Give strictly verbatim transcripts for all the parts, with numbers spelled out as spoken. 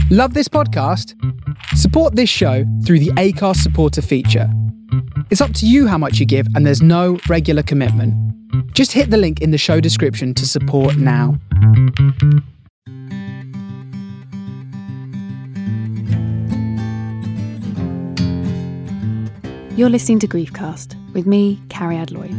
Love this podcast? Support this show through the Acast supporter feature. It's up to you how much you give, and there's no regular commitment. Just hit the link in the show description to support now. You're listening to Griefcast with me, Carrie-Ad Lloyd.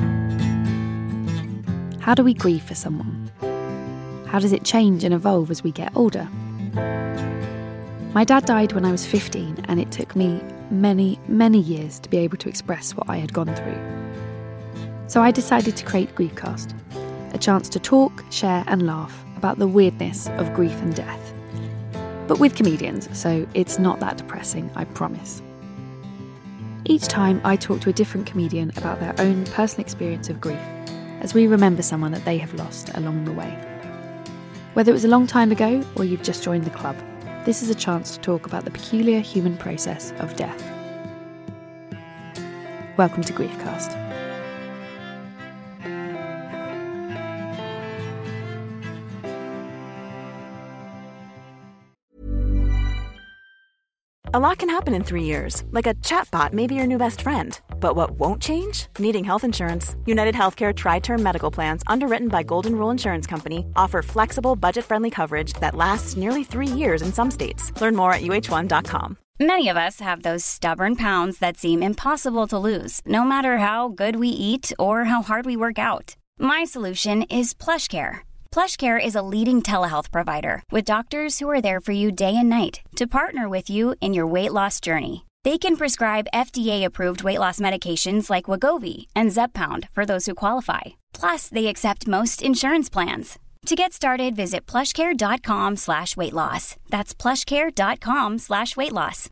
How do we grieve for someone? How does it change and evolve as we get older? My dad died when I was fifteen, and it took me many, many years to be able to express what I had gone through. So I decided to create Griefcast, a chance to talk, share and laugh about the weirdness of grief and death. But with comedians, so it's not that depressing, I promise. Each time I talk to a different comedian about their own personal experience of grief, as we remember someone that they have lost along the way. Whether it was a long time ago or you've just joined the club, this is a chance to talk about the peculiar human process of death. Welcome to Griefcast. A lot can happen in three years, like a chatbot may be your new best friend. But what won't change? Needing health insurance. United Healthcare Tri-Term Medical Plans, underwritten by Golden Rule Insurance Company, offer flexible, budget-friendly coverage that lasts nearly three years in some states. Learn more at U H one dot com. Many of us have those stubborn pounds that seem impossible to lose, no matter how good we eat or how hard we work out. My solution is PlushCare. PlushCare is a leading telehealth provider with doctors who are there for you day and night to partner with you in your weight loss journey. They can prescribe F D A-approved weight loss medications like Wegovy and Zepbound for those who qualify. Plus, they accept most insurance plans. To get started, visit plushcare.com slash weight loss. That's plushcare.com slash weight loss.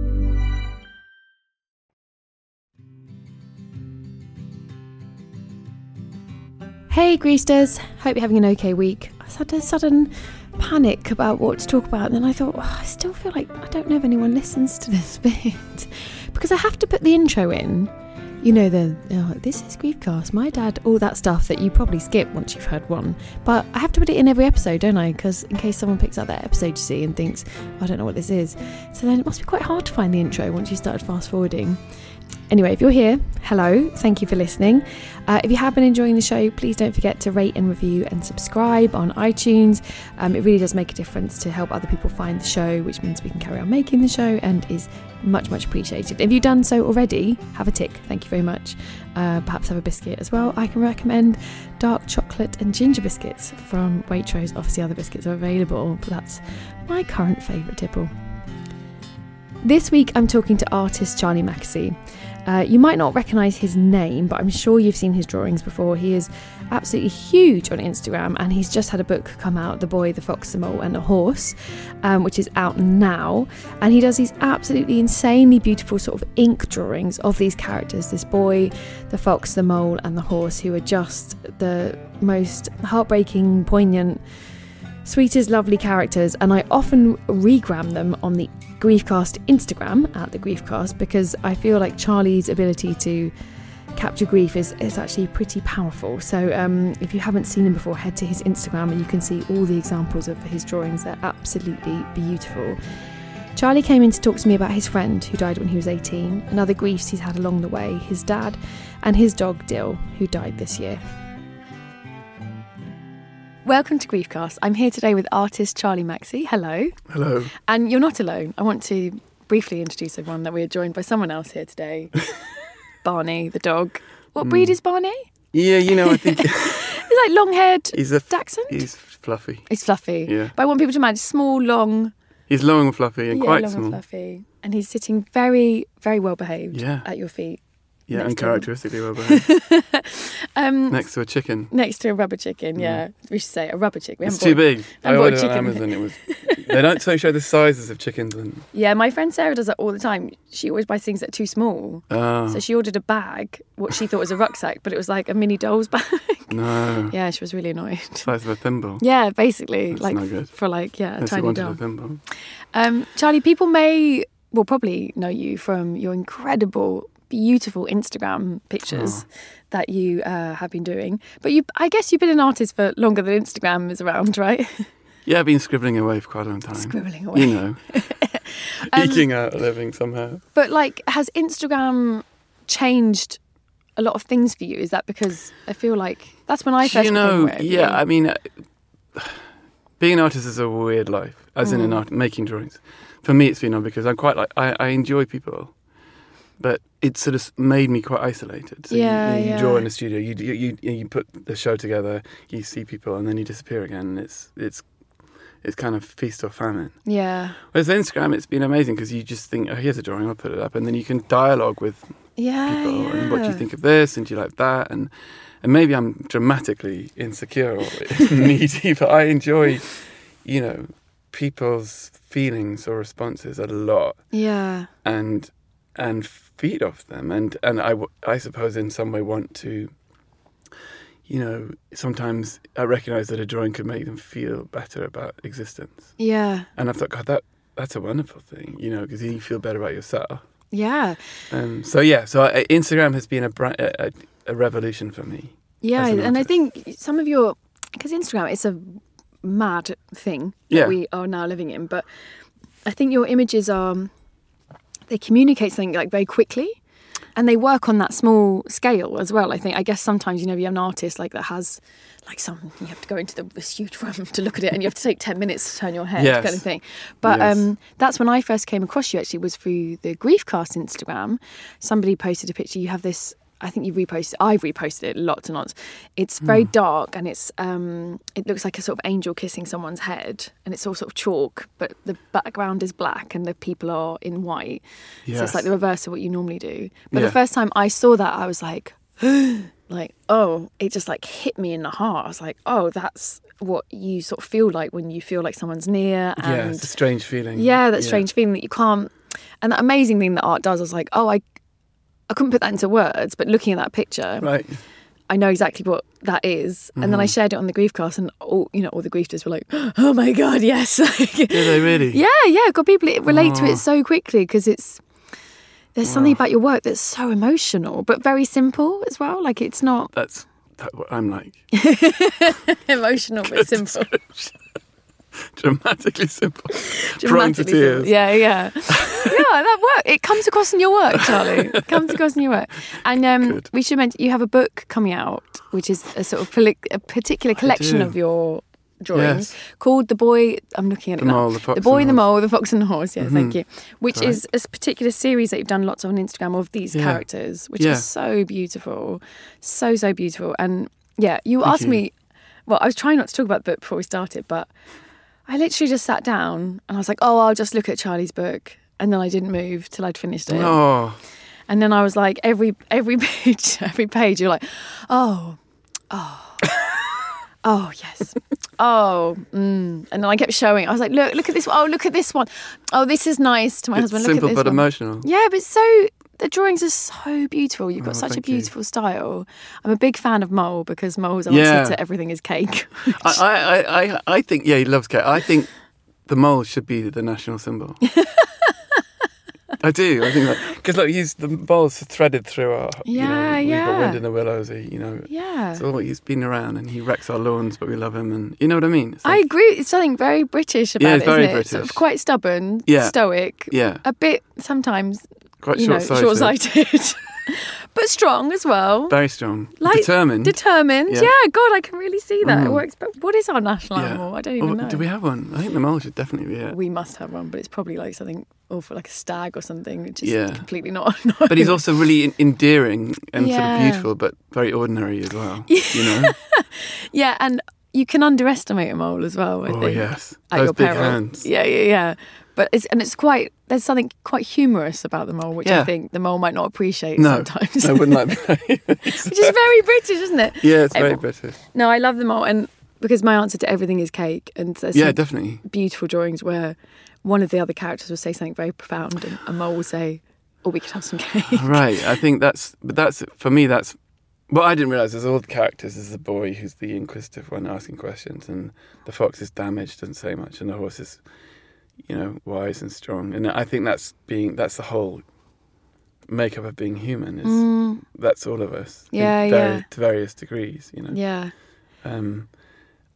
Hey Greasters, hope you're having an okay week. I had a sudden panic about what to talk about, and then I thought, oh, I still feel like I don't know if anyone listens to this bit because I have to put the intro in. You know, the oh, this is Griefcast, my dad, all that stuff that you probably skip once you've heard one. But I have to put it in every episode, don't I? Because in case someone picks up that episode, you see, and thinks, I don't know what this is. So then it must be quite hard to find the intro once you started fast forwarding. Anyway, if you're here, hello, thank you for listening. Uh, if you have been enjoying the show, please don't forget to rate and review and subscribe on iTunes. Um, it really does make a difference to help other people find the show, which means we can carry on making the show and is much, much appreciated. If you've done so already, have a tick. Thank you very much. Uh, perhaps have a biscuit as well. I can recommend dark chocolate and ginger biscuits from Waitrose. Obviously, other biscuits are available, but that's my current favourite tipple. This week, I'm talking to artist Charlie Mackesy. Uh, you might not recognise his name, but I'm sure you've seen his drawings before. He is absolutely huge on Instagram, and he's just had a book come out, The Boy, the Fox, the Mole and the Horse, um, which is out now. And he does these absolutely insanely beautiful sort of ink drawings of these characters, this boy, the fox, the mole and the horse, who are just the most heartbreaking, poignant, sweetest, lovely characters. And I often regram them on the Griefcast Instagram at the Griefcast, because I feel like Charlie's ability to capture grief is, is actually pretty powerful. So um, if you haven't seen him before, head to his Instagram and you can see all the examples of his drawings. They're absolutely beautiful. Charlie came in to talk to me about his friend who died when he was eighteen, and other griefs he's had along the way, his dad and his dog Dill, who died this year. Welcome to Griefcast. I'm here today with artist Charlie Mackesy. Hello. Hello. And you're not alone. I want to briefly introduce everyone that we are joined by someone else here today. Barney, the dog. What mm. breed is Barney? Yeah, you know, I think... He's like long-haired he's a, dachshund? He's fluffy. He's fluffy. Yeah. But I want people to imagine small, long... He's long and fluffy and yeah, quite long small. and fluffy. And he's sitting very, very well behaved yeah. at your feet. Yeah, and characteristically well behaved. um, next to a chicken. Next to a rubber chicken, yeah. Mm. We should say a rubber chicken. We it's too bought, big. I ordered ordered it on Amazon. It was. They don't so show the sizes of chickens. And... Yeah, my friend Sarah does that all the time. She always buys things that are too small. Oh. So she ordered a bag, what she thought was a rucksack, but it was like a mini doll's bag. No. Yeah, she was really annoyed. Size of a thimble. Yeah, basically. That's like no good. For like, yeah, a Unless tiny you wanted doll. a thimble. Um, Charlie, people may, well, probably know you from your incredible... beautiful Instagram pictures oh. that you uh, have been doing. But you, I guess you've been an artist for longer than Instagram is around, right? Yeah, I've been scribbling away for quite a long time. Scribbling away. You know, um, eking out a living somehow. But like, has Instagram changed a lot of things for you? Is that because I feel like that's when I first you know, became aware of yeah, you. I mean, uh, being an artist is a weird life, as mm. in an art, making drawings. For me, it's been on because I'm quite like, I, I enjoy people, but it sort of made me quite isolated. So yeah, you, you, you yeah. draw in the studio, you, you you you put the show together, you see people, and then you disappear again. And it's it's it's kind of feast or famine. Yeah. Whereas Instagram, it's been amazing because you just think, oh, here's a drawing, I'll put it up, and then you can dialogue with yeah, people yeah. and what do you think of this, and do you like that, and and maybe I'm dramatically insecure or needy, but I enjoy, you know, people's feelings or responses a lot. Yeah. And and feed off them, and and I, I suppose in some way want to, you know, sometimes I recognise that a drawing could make them feel better about existence. Yeah. And I thought, God, that that's a wonderful thing, you know, because you feel better about yourself. Yeah. Um. So yeah. So I, Instagram has been a, a a revolution for me. Yeah, an and I artist. think some of your because Instagram it's a mad thing that Yeah. we are now living in, but I think your images are they communicate something like very quickly. And they work on that small scale as well. I think. I guess sometimes you know you have an artist like that has like some you have to go into the, this huge room to look at it, and you have to take ten minutes to turn your head, Yes. kind of thing. But Yes. um, that's when I first came across you. Actually, was through the Griefcast Instagram. Somebody posted a picture. You have this. I think you reposted. I've reposted it lots and lots. It's very Mm. dark, and it's um, it looks like a sort of angel kissing someone's head, and it's all sort of chalk, but the background is black, and the people are in white. So Yes. it's like the reverse of what you normally do. But Yeah. the first time I saw that, I was like, like, oh, it just like hit me in the heart. I was like, oh, that's what you sort of feel like when you feel like someone's near. And Yeah, it's a strange feeling. yeah, that Yeah. strange feeling that you can't. And that amazing thing that art does, I was like, oh, I, I couldn't put that into words, but looking at that picture, Right. I know exactly what that is. And then I shared it on the Griefcast, and all you know, all the griefers were like, "Oh my god, yes!" Did they really? Yeah, yeah. God, people relate to Oh. it so quickly because it's there's something about your work that's so emotional, but very simple as well. Like it's not That's that's what I'm like. emotional but simple. Dramatically simple. Prone to Dramatically tears. simple. Yeah, yeah, yeah. That work. It comes across in your work, Charlie. It comes across in your work. And um, Good. we should mention you have a book coming out, which is a sort of poli- a particular collection do. of your drawings Yes. called The Boy. I'm looking at The it now. Mole, the Fox The Boy, and the the Horse. Mole, the Fox and the Horse. Yeah, thank you. Which Right. is a particular series that you've done lots of on Instagram of these Yeah. characters, which Yeah. is so beautiful, so so beautiful. And yeah, you Thank asked you. me. Well, I was trying not to talk about the book before we started, but I literally just sat down and I was like, oh, I'll just look at Charlie's book. And then I didn't move till I'd finished it. Oh, And then I was like, every every page, every page, you're like, oh, oh, oh, yes. Oh, mm. And then I kept showing. I was like, look, look at this one. Oh, look at this one. Oh, this is nice to my it's husband. Look simple at this but one. emotional. Yeah, but so the drawings are so beautiful. You've got Oh, such a thank you. beautiful style. I'm a big fan of Mole because Mole's answer Yeah. to everything is cake. I, I, I, I think, yeah, he loves cake. I think the mole should be the national symbol. I do. I think that because look, he's the mole's threaded through our. Yeah, you know, we've yeah. got wind in the willows. He, you know, Yeah. so he's been around and he wrecks our lawns, but we love him, and you know what I mean. It's I like- agree. It's something very British about Yeah, it, it's very isn't it? Sort of British. quite stubborn, Yeah. stoic, Yeah, a bit sometimes, quite you know, short-sighted. short-sighted, but strong as well. Very strong, Like, determined. Determined. Yeah. Yeah. God, I can really see that. It Mm. works. But what is our national Yeah. animal? I don't even Oh, know. do we have one? I think the mole should definitely be it. We must have one, but it's probably like something awful, like a stag or something, which is Yeah. completely not. not But he's also really en- endearing and sort Yeah. of beautiful, but very ordinary as well. You know? yeah, and you can underestimate a mole as well. I Oh think. yes, At those your big peril. hands. Yeah, yeah, yeah. But it's and it's quite. There's something quite humorous about the mole, which I Yeah. think the mole might not appreciate No, sometimes. no, wouldn't that be? Which is very British, isn't it? Yeah, it's very Everyone- British. No, I love them all, and because my answer to everything is cake, and there's Yeah, some definitely. beautiful drawings where one of the other characters will say something very profound, and a mole will say, "Oh, we could have some cake." Right. I think that's, but that's for me. That's what I didn't realize. There's all the characters. There's the boy who's the inquisitive one asking questions, and the fox is damaged, doesn't say much, and the horse is, you know, wise and strong. And I think that's being that's the whole makeup of being human. Is that's all of us. in Yeah, vari- yeah. To various degrees, you know. Yeah. Um,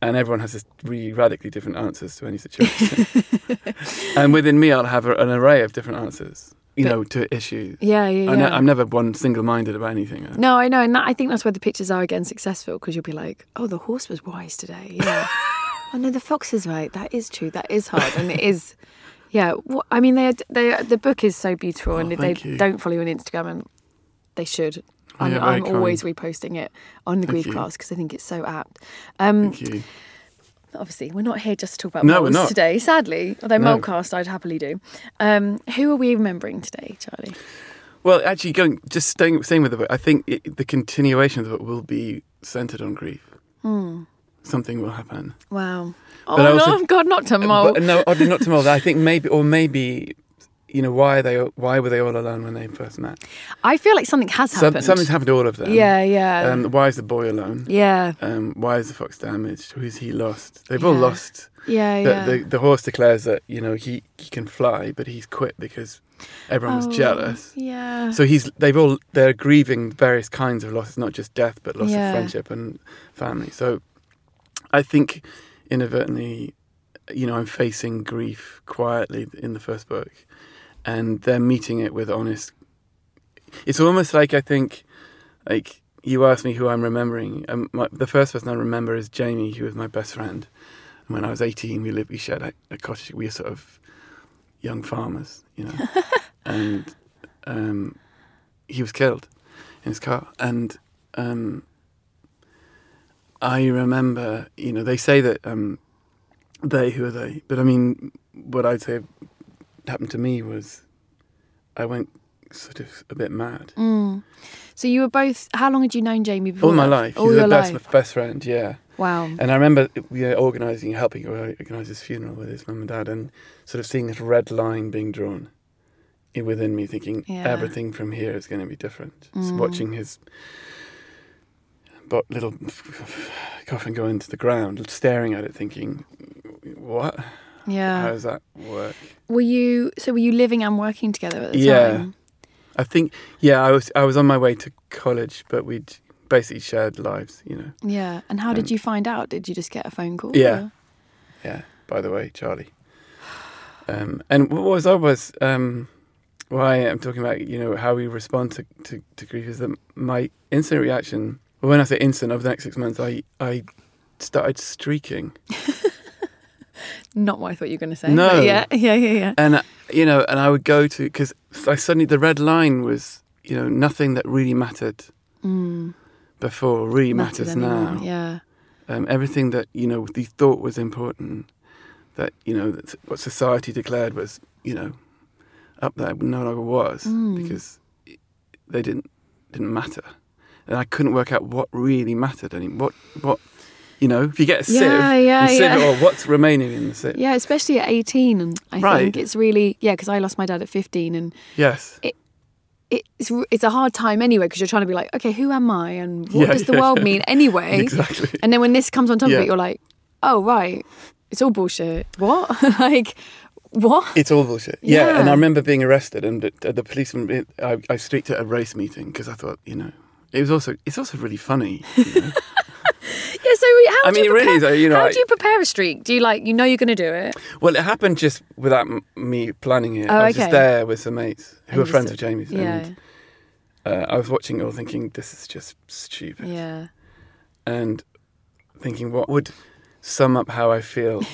and everyone has this really radically different answers to any situation. And within me, I'll have a, an array of different answers, you but, know, to issues. Yeah, yeah, I yeah. I'm never one single-minded about anything. No, I know, and that, I think that's where the pictures are again successful, because you'll be like, oh, the horse was wise today. Yeah. Oh no, the fox is right. That is true. That is hard, and it is. Yeah, well, I mean, they they the book is so beautiful, oh, and if they you. don't follow you on Instagram, and they should. Oh, I'm, yeah, I'm kind. always reposting it on the Thank Grief you. Class because I think it's so apt. Um, Thank you. Obviously, we're not here just to talk about no, moles we're not. today, sadly. Although no. Molecast, I'd happily do. Um, who are we remembering today, Charlie? Well, actually, going just staying staying with the book, I think it, the continuation of the book will be centred on grief. Hmm. Something will happen. Wow. But Oh, also, no, God, not to mole. But, no, oddly not to mole. I think maybe, or maybe, you know, why are they? Why were they all alone when they first met? I feel like something has Some, happened. something's happened to all of them. Yeah, yeah. Um, why is the boy alone? Yeah. Um, why is the fox damaged? Who is he lost? They've Yeah. all lost. Yeah, The, yeah. the, the horse declares that, you know, he, he can fly, but he's quit because everyone was Oh, jealous. Yeah. So he's they've all they're grieving various kinds of losses, not just death, but loss Yeah. of friendship and family. So I think inadvertently, you know, I'm facing grief quietly in the first book, and they're meeting it with honest. It's almost like, I think, like you asked me who I'm remembering. Um, my, the first person I remember is Jamie, who was my best friend. And when I was eighteen, we lived, we shared a, a cottage. We were sort of young farmers, you know, and um, he was killed in his car. And um, I remember, you know, they say that um, they, who are they? But I mean, what I'd say happened to me was I went sort of a bit mad. Mm. So you were both, how long had you known Jamie before? All my that? life. All He was your my best, life? best friend, yeah. Wow. And I remember we were organising, helping organise his funeral with his mum and dad, and sort of seeing this red line being drawn in within me, thinking Yeah. everything from here is going to be different. Mm. So watching his bo- little coffin go into the ground, staring at it, thinking, what? Yeah. How does that work? Were you, so were you living and working together at the Yeah. time? I think, yeah, I was I was on my way to college, but we'd basically shared lives, you know. Yeah. And how did Um, you find out? Did you just get a phone call? Yeah. or- Yeah, by the way, Charlie. Um, and what was I was um, why I'm talking about, you know, how we respond to, to, to grief is that my instant reaction, well, when I say instant, over the next six months, I, I started streaking. Not what I thought you were going to say. No. but Yeah, yeah, yeah, yeah. And, uh, you know, and I would go to, because I suddenly, the red line was, you know, nothing that really mattered Mm. before really Mattered matters anymore, now. Yeah. Um, everything that, you know, we thought was important, that, you know, that what society declared was, you know, up there, no longer was, Mm. because it, they didn't didn't matter. And I couldn't work out what really mattered anymore. What, what, you know, if you get a sieve, Yeah, yeah, you sieve yeah. it all, what's remaining in the sieve? Yeah, especially at eighteen. And I Right. think it's really, yeah, because I lost my dad at fifteen, and Yes. it's it's a hard time anyway, because you're trying to be like, okay, who am I and what Yeah, does the yeah, world yeah. mean anyway? Exactly. And then when this comes on top Yeah. of it, you're like, oh, right, it's all bullshit. What? Like, what? It's all bullshit. Yeah, Yeah. and I remember being arrested, and the, the policeman, I, I streaked at a race meeting, because I thought, you know, it was also, it's also really funny, you know. Yeah, so how I do you mean, really, prepare, though, you know, how I- do you prepare a streak? Do you like, you know you're going to do it? Well, it happened just without m- me planning it. Oh, I was okay. just there with some mates And who were you friends just- of Jamie's. Yeah, And uh, I was watching it all thinking, this is just stupid. yeah. And thinking, what would sum up how I feel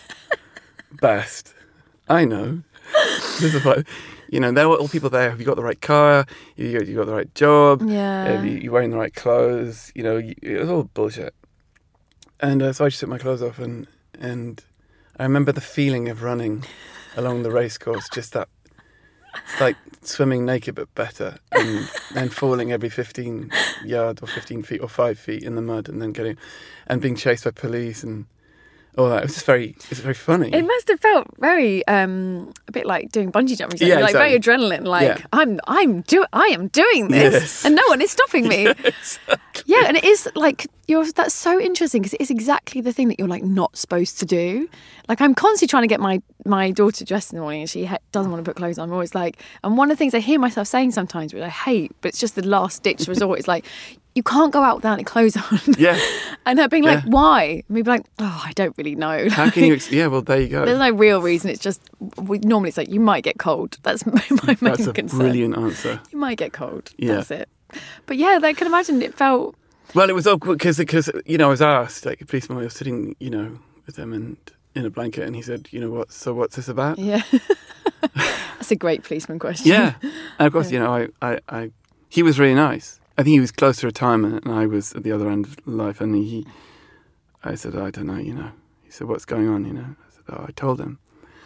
best? I know. This is what, you know, there were all people there. Have you got the right car? You, you got the right job? Yeah. Have you, you're wearing the right clothes? You know, you, it was all bullshit. And uh, so I just took my clothes off, and and I remember the feeling of running along the race course, just that, it's like swimming naked but better, and then falling every fifteen yards or fifteen feet or five feet in the mud, and then getting, and being chased by police and all that. It was just very, it was very funny. It must have felt very, um, a bit like doing bungee jumping. Yeah, like exactly. very adrenaline. Like Yeah. I'm, I'm do, I am doing this, Yes. and no one is stopping me. Exactly. Yeah, and it is like you're. That's so interesting, because it's exactly the thing that you're like not supposed to do. Like I'm constantly trying to get my my daughter dressed in the morning, and she ha- doesn't want to put clothes on. I'm always like, and one of the things I hear myself saying sometimes, which I hate, but it's just the last ditch resort, is like, you can't go out without any clothes on. Yeah. And her being like, Yeah. why? And we'd be like, oh, I don't really know. How can you? Ex- yeah, well, there you go. There's no real reason. It's just, we, normally it's like, you might get cold. That's my, my main That's a concern. brilliant answer. You might get cold. Yeah. That's it. But yeah, I can imagine it felt... Well, it was awkward because, because you know, I was asked, like, a policeman, I was sitting, you know, with them and in a blanket, and he said, you know, what? So what's this about? Yeah. That's a great policeman question. Yeah. And of course, you know, I, I, I, he was really nice. I think he was close to retirement, and I was at the other end of life. And he, I said, I don't know, you know. He said, what's going on, you know? I said, oh, I told him.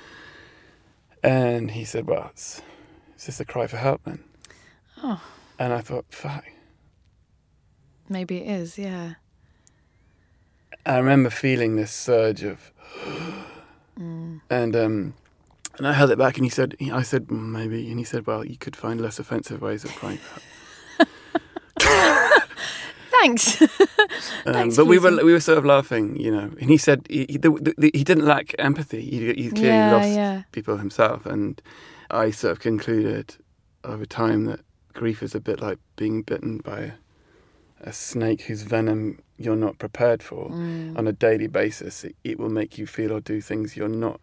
And he said, well, it's, it's just a cry for help then. Oh. And I thought, fuck. Maybe it is, yeah. I remember feeling this surge of, Mm. and um, and I held it back. And he said, I said "Mm, maybe, and he said, well, you could find less offensive ways of crying. Thanks. Um, Thanks, but we were Lucy. we were sort of laughing, you know. And he said he he, the, the, he didn't lack empathy. He, he clearly Yeah, lost yeah. people himself, and I sort of concluded over time that grief is a bit like being bitten by a, a snake whose venom you're not prepared for. Mm. On a daily basis. It, it will make you feel or do things you're not,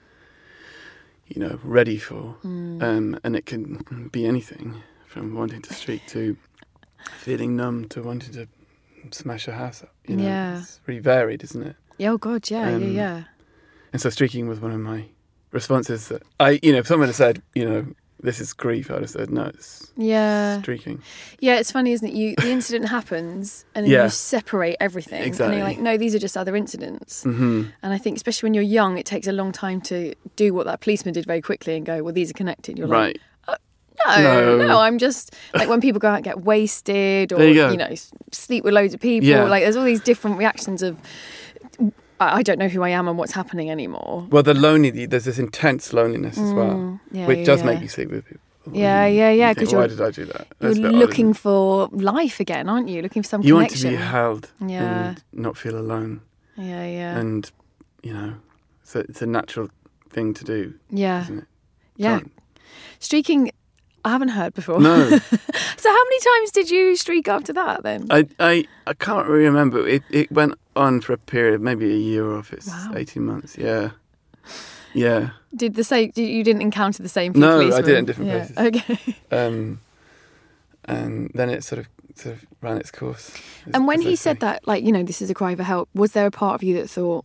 you know, ready for. Mm. Um, and it can be anything from wanting to streak to feeling numb to wanting to smash a house up. You know, Yeah. it's really varied, isn't it? Yeah, oh, God, yeah, Um, yeah, yeah. And so streaking was one of my responses that I, you know, if someone had said, you know, this is grief, I'd have said, no, it's Yeah. streaking. Yeah, it's funny, isn't it? You the incident happens and then Yeah. you separate everything. And Exactly. you're like, no, these are just other incidents. hmm And I think especially when you're young, it takes a long time to do what that policeman did very quickly and go, well, these are connected. You're Right. like, no, No. no, I'm just like when people go out and get wasted or, There you go. you know, s- sleep with loads of people. Yeah. Like there's all these different reactions of, I I don't know who I am and what's happening anymore. Well, the lonely, there's this intense loneliness as well, Mm, yeah, which yeah, does yeah. make you sleep with people. Yeah, You- yeah, yeah, you 'cause think, you're- why did I do that? You're That's a bit odd, looking isn't for life again, aren't you? Looking for some it? You want connection. to be held Yeah. and not feel alone. Yeah, yeah. And, you know, so it's a natural thing to do, yeah. isn't it? Yeah. Can't- Streaking, I haven't heard before. No. So how many times did you streak after that then? I, I, I can't really remember. It, it went on for a period, maybe a year or if it's Wow. eighteen months. Yeah. Yeah. Did the same? Did, you didn't encounter the same? few No, I policemen? did it in different yeah. places. Okay. Um, and then it sort of sort of ran its course. as- And when as they he said say. that, like, you know, this is a cry for help, was there a part of you that thought,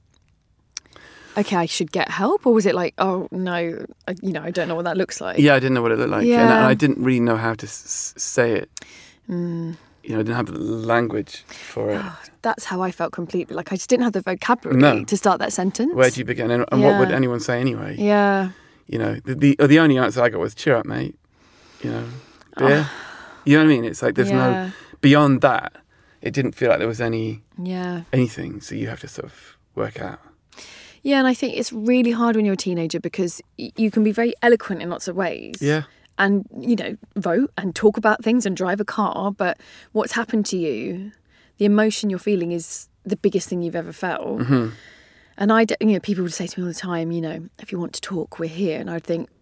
okay, I should get help? Or was it like, oh, no, I, you know, I don't know what that looks like? Yeah, I didn't know what it looked like. And, Yeah. and I didn't really know how to s- say it. Mm. You know, I didn't have the language for it. That's how I felt completely. Like, I just didn't have the vocabulary No. to start that sentence. Where do you begin? And, and what would Yeah. anyone say anyway? Yeah. You know, the, the the only answer I got was cheer up, mate. You know, beer. You know what I mean? It's like there's Oh. Yeah. no beyond that. It didn't feel like there was any Yeah. anything. So you have to sort of work out. Yeah, and I think it's really hard when you're a teenager because y- you can be very eloquent in lots of ways. Yeah. And, you know, vote and talk about things and drive a car. But what's happened to you, the emotion you're feeling is the biggest thing you've ever felt. Mm-hmm. And I, d- you know, people would say to me all the time, you know, if you want to talk, we're here. And I'd think,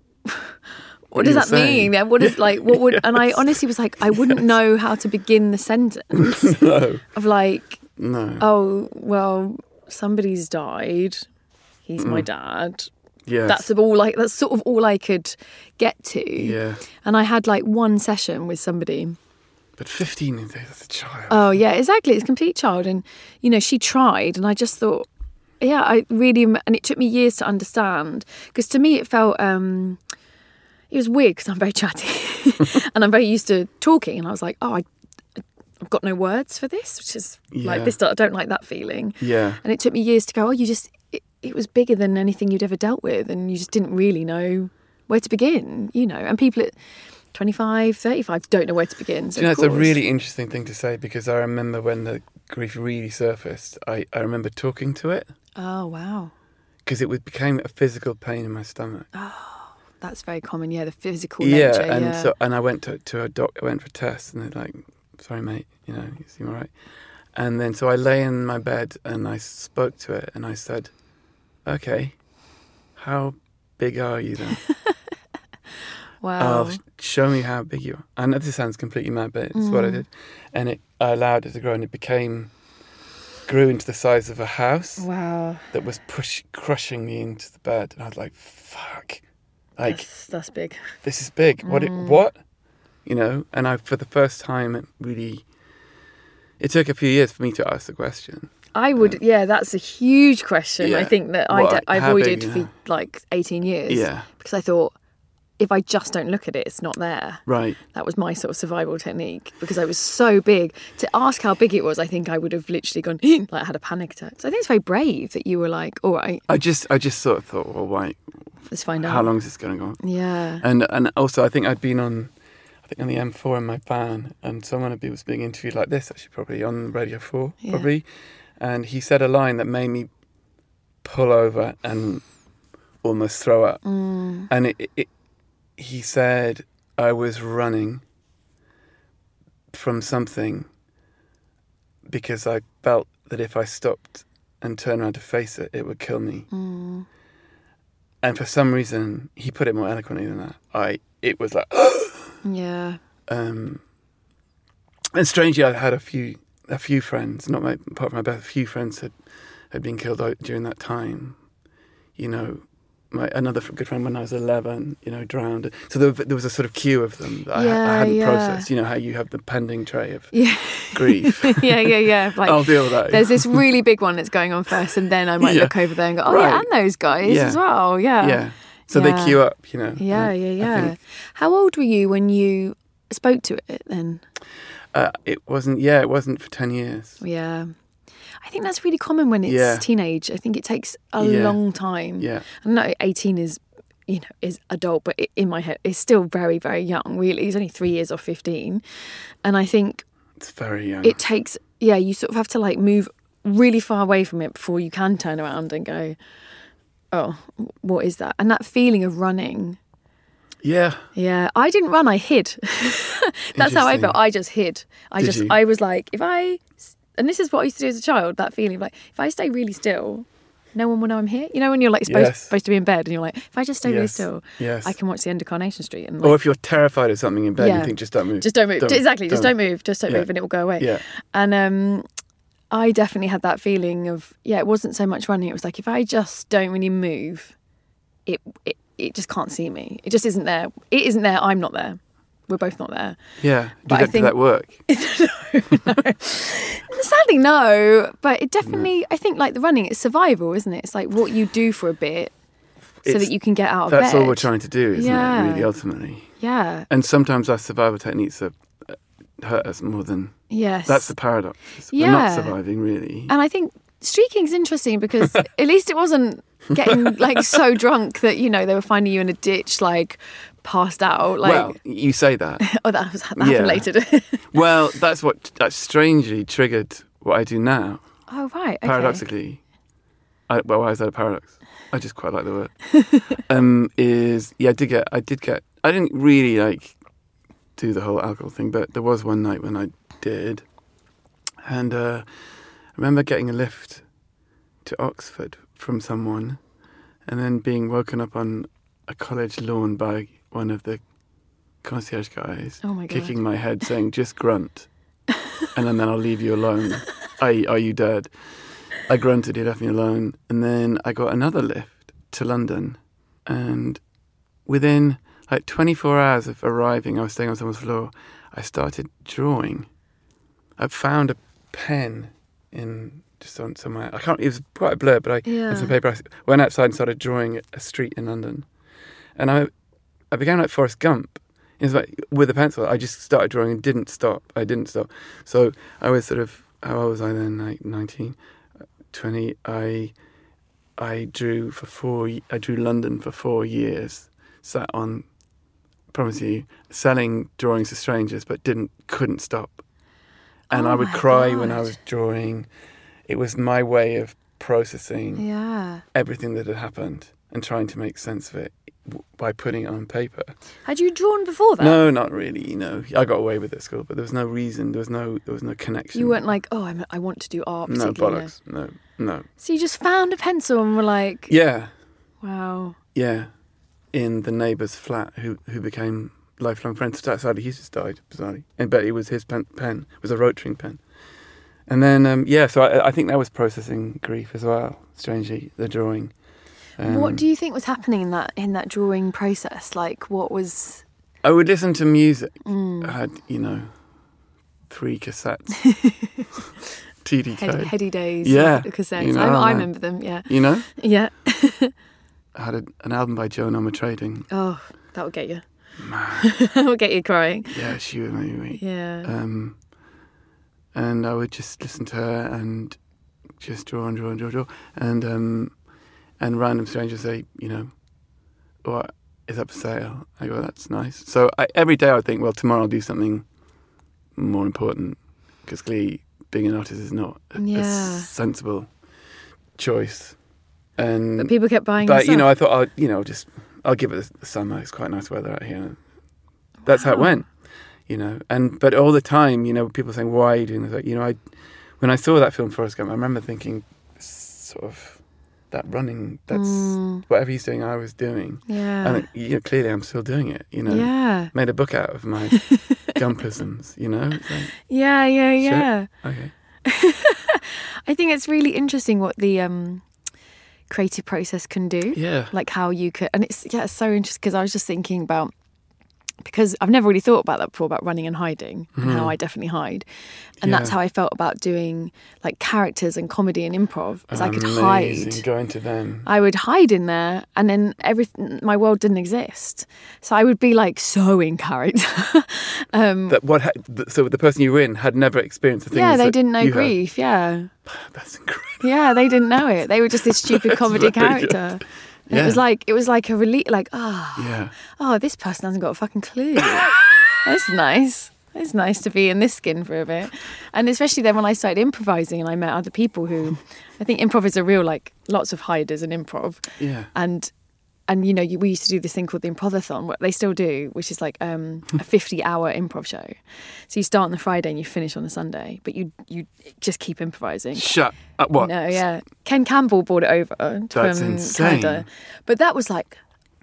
what does are you that saying? mean? Yeah, What is like, what would, and I honestly was like, I wouldn't know how to begin the sentence No. of like, No. oh, well, somebody's died. He's my dad. Yes. That's all like that's sort of all I could get to. Yeah. And I had like one session with somebody. But fifteen is that's a child. Oh yeah, exactly. It's a complete child, and you know she tried, and I just thought, yeah, I really, and it took me years to understand because to me it felt. um It was weird because I'm very chatty and I'm very used to talking, and I was like, oh, I, I've got no words for this, which is like Yeah. this. I don't like that feeling. Yeah. And it took me years to go, oh, you just, it, it was bigger than anything you'd ever dealt with. And you just didn't really know where to begin, you know. And people at twenty-five, thirty-five don't know where to begin. So Do you know, of it's a course- really interesting thing to say because I remember when the grief really surfaced, I, I remember talking to it Oh, wow. because it would, became a physical pain in my stomach. That's very common. Yeah, the physical yeah, nature. and yeah. so and I went to to a doc. I went for tests, and they're like, "Sorry, mate, you know, you seem all right." And then so I lay in my bed and I spoke to it, and I said, "Okay, how big are you then?" Wow. Oh, show me how big you are. I know this sounds completely mad, but it's mm. what I did. And it, I allowed it to grow, and it became, grew into the size of a house. Wow. That was push, crushing me into the bed. And I was like, fuck. Like, That's, that's big. This is big. What? Mm. It, what? You know? And I, for the first time, it really, it took a few years for me to ask the question. I would, um, yeah, that's a huge question. Yeah. I think that What? I, de- I How avoided big, for yeah. like eighteen years. Yeah. Because I thought, if I just don't look at it, it's not there. Right. That was my sort of survival technique, because I was so big. To ask how big it was, I think I would have literally gone, like, had a panic attack. So I think it's very brave that you were like, all right. I just, I just sort of thought, well, why? Let's find out. How long is this going to go on? Yeah. And and also, I think I'd been on, I think on the M four in my van, and someone was being interviewed like this, actually, probably on Radio four, Yeah. probably. And he said a line that made me pull over and almost throw up. Mm. And it, it, he said I was running from something because I felt that if I stopped and turned around to face it, it would kill me. Mm. And for some reason, he put it more eloquently than that. I It was like, Yeah. Um, and strangely, I had a few a few friends, not my apart from my best, a few friends had, had been killed out during that time. You know, my another good friend when I was eleven, you know, drowned. So there, there was a sort of queue of them that Yeah, I, I hadn't yeah. processed. You know how you have the pending tray of Yeah. grief. yeah, yeah, yeah. Like, I'll deal with that. there's this really big one that's going on first, and then I might Yeah. look over there and go, oh Right. yeah, and those guys Yeah. as well. Yeah. Yeah. So Yeah. they queue up, you know. Yeah, and yeah, I yeah. think, How old were you when you spoke to it then? uh, it wasn't. Yeah, it wasn't for ten years. Yeah. I think that's really common when it's Yeah. teenage. I think it takes a Yeah. long time. Yeah. I know eighteen is, you know, is adult, but it, in my head, it's still very, very young, really. It's only three years or fifteen. And I think It's very young. it takes, yeah, you sort of have to like move really far away from it before you can turn around and go, oh, what is that? And that feeling of running. yeah. Yeah, I didn't run, I hid. That's how I Interesting. felt. I just hid. I Did just, you? I was like, if I, and this is what I used to do as a child, that feeling of like, if I stay really still, no one will know I'm here. You know, when you're like supposed, Yes. supposed to be in bed and you're like, if I just stay really Yes. still, Yes. I can watch the end of Coronation Street. And like, Or if you're terrified of something in bed, Yeah. you think, just don't move. just don't move. exactly, just don't move. Just don't Yeah. move and it will go away. Yeah. And um, I definitely had that feeling of, yeah, it wasn't so much running. It was like, if I just don't really move, it, it, it just can't see me. It just isn't there. It isn't there. I'm not there. We're both not there. Yeah. Did But I that, think- did that work? Sadly, no. But it definitely, I think, like the running, it's survival, isn't it? It's like what you do for a bit so It's- that you can get out of That's bed. all we're trying to do, isn't Yeah. it, really, ultimately? Yeah. And sometimes our survival techniques are, uh, hurt us more than... Yes. That's the paradox. We're Yeah. not surviving, really. And I think streaking's interesting because at least it wasn't getting like so drunk that, you know, they were finding you in a ditch, like passed out. Like, well, you say that. oh, that was that yeah. happened later. Well, that's what that strangely triggered what I do now. Oh, right. Okay. Paradoxically. I, well, why is that a paradox? I just quite like the word. um, is, yeah, I did get, I did get, I didn't really like do the whole alcohol thing, but there was one night when I did. And uh, I remember getting a lift to Oxford from someone and then being woken up on a college lawn by one of the concierge guys Oh my God. kicking my head saying, just grunt. And then, then I'll leave you alone. Are, are you dead? I grunted, he left me alone. And then I got another lift to London. And within like twenty-four hours of arriving, I was staying on someone's floor, I started drawing. I found a pen in just on somewhere. I can't, it was quite a blur, but I Yeah. had some paper. I went outside and started drawing a street in London. And I I began like Forrest Gump. It was like with a pencil. I just started drawing and didn't stop. I didn't stop. So I was sort of, how old was I then? Like nineteen, twenty. I I drew for four, I drew London for four years. Sat on, I promise you, selling drawings to strangers, but didn't, couldn't stop. And Oh I would my cry when I God. was drawing. It was my way of processing Yeah. everything that had happened and trying to make sense of it w- by putting it on paper. Had you drawn before that? No, not really. You know, I got away with it at school, but there was no reason. There was no. There was no connection. You weren't like, oh, I'm, I want to do art. No particularly. bollocks. No, no. So you just found a pencil and were like, Yeah, wow. yeah. in the neighbour's flat who who became lifelong friends. Sadly, he's just died, bizarrely. And, but it was his pen, pen. It was a Rotring pen. And then, um, yeah, so I, I think that was processing grief as well, strangely, the drawing. Um, what do you think was happening in that in that drawing process? Like, what was... I would listen to music. Mm. I had, you know, three cassettes. T D Heady, code. heady days. Yeah. Cassettes. You know, I, I like- remember them, yeah. You know? Yeah. I had a, an album by Joan Oma Trading. Oh, that would get you. Man, That would get you crying. yeah, she would make me. Yeah. Um, and I would just listen to her and just draw and draw and draw and draw. And, um, and random strangers say, you know, what is up for sale? I go, that's nice. So I, every day I would think, well, tomorrow I'll do something more important. Because clearly being an artist is not a, Yeah. a sensible choice. And But people kept buying But, your you know, I stuff. thought, I'll, you know, just, I'll give it the summer. It's quite nice weather out here. That's how it Wow. went, you know. And, but all the time, you know, people saying, why are you doing this? Like, you know, I, when I saw that film, Forrest Gump, I remember thinking, sort of, that running, that's Mm. whatever he's doing, I was doing. Yeah. And, you know, clearly I'm still doing it, you know. Yeah. Made a book out of my Gumpisms, you know. It's like, Yeah, yeah, Shit. yeah. okay. I think it's really interesting what the um, creative process can do. Yeah. Like how you could, and it's, yeah, it's so interesting because I was just thinking about, because I've never really thought about that before, about running and hiding and how I definitely hide. And that's Yeah. how I felt about doing like characters and comedy and improv, as I could Amazing. hide. Go into them. I would hide in there, and then everything, my world didn't exist. So I would be like so in character. um, That what? Ha- th- so the person you were in had never experienced the things. yeah, they that didn't know you had. grief. Yeah, That's incredible. yeah, they didn't know it. They were just this stupid comedy very good. character. And Yeah. It was like it was like a relief. Like ah, Yeah. oh, this person hasn't got a fucking clue. That's nice. It's nice to be in this skin for a bit. And especially then when I started improvising and I met other people who, I think improv is a real, like, lots of hiders in improv. Yeah. And, and you know, you, we used to do this thing called the Improvathon, what they still do, which is like um, a fifty-hour improv show. So you start on the Friday and you finish on the Sunday, but you you just keep improvising. Shut up. What? No, yeah. Ken Campbell brought it over That's from insane. Canada. But that was like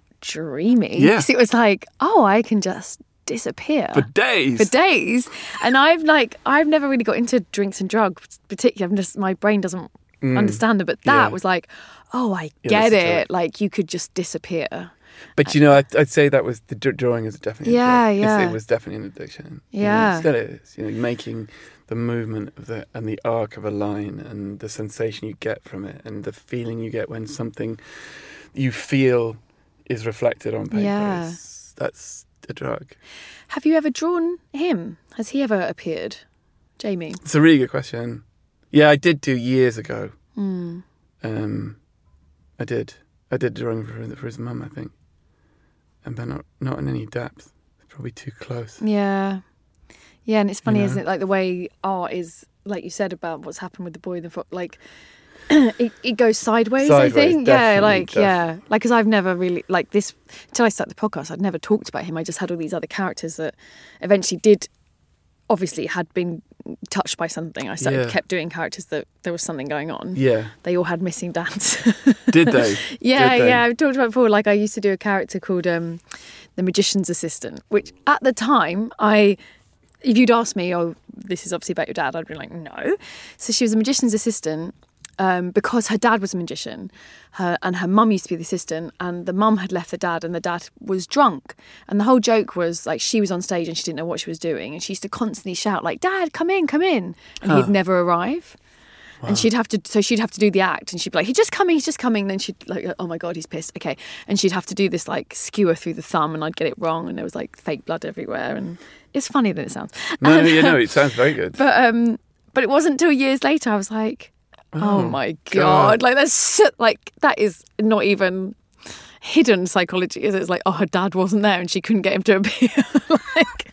dreamy. Yeah. 'Cause it was like, oh, I can just disappear For days. for days. And I've like I've never really got into drinks and drugs, particularly. I'm just my brain doesn't understand it. But that Yeah. was like, oh, I Yeah, get that's a it. joke. Like you could just disappear. But you know, I'd, I'd say that was the d- drawing is definitely. a Yeah, drug. It's- yeah. It was definitely an addiction. You know, Yeah. it still is. You know, making the movement of the and the arc of a line and the sensation you get from it and the feeling you get when something you feel is reflected on paper. Yeah. is- That's a drug. Have you ever drawn him? Has he ever appeared, Jamie? It's a really good question. Yeah, I did do years ago. Mm. Um, I did. I did drawing for, for his mum, I think. And but not not in any depth. It's probably too close. Yeah. Yeah, and it's funny, You know? isn't it? Like the way art is, like you said about what's happened with the boy in the foot, like it, it goes sideways, I Sideways, think. Yeah, definitely, like, yeah. definitely. Like, because I've never really, like this, until I started the podcast, I'd never talked about him. I just had all these other characters that eventually did, obviously had been touched by something. I started, Yeah. kept doing characters that there was something going on. Yeah. They all had missing dads. Did they? Yeah, Did they? yeah. I've talked about it before. Like I used to do a character called um, the Magician's Assistant, which at the time I, if you'd asked me, oh, this is obviously about your dad, I'd be like, no. So she was a magician's assistant um, because her dad was a magician, her and her mum used to be the assistant, and the mum had left the dad, and the dad was drunk, and the whole joke was like she was on stage and she didn't know what she was doing, and she used to constantly shout like, "Dad, come in, come in," and Huh. he'd never arrive. And she'd have to, so she'd have to do the act, and she'd be like, "He's just coming, he's just coming." Then she'd like, "Oh my god, he's pissed." Okay, and she'd have to do this like skewer through the thumb, and I'd get it wrong, and there was like fake blood everywhere, and it's funny than it sounds. No, And, you know, it sounds very good. But um, but it wasn't until years later I was like, "Oh, Oh, my god. God. Like that's so- like that is not even hidden psychology, is it? It's like, oh, her dad wasn't there, and she couldn't get him to appear. Like.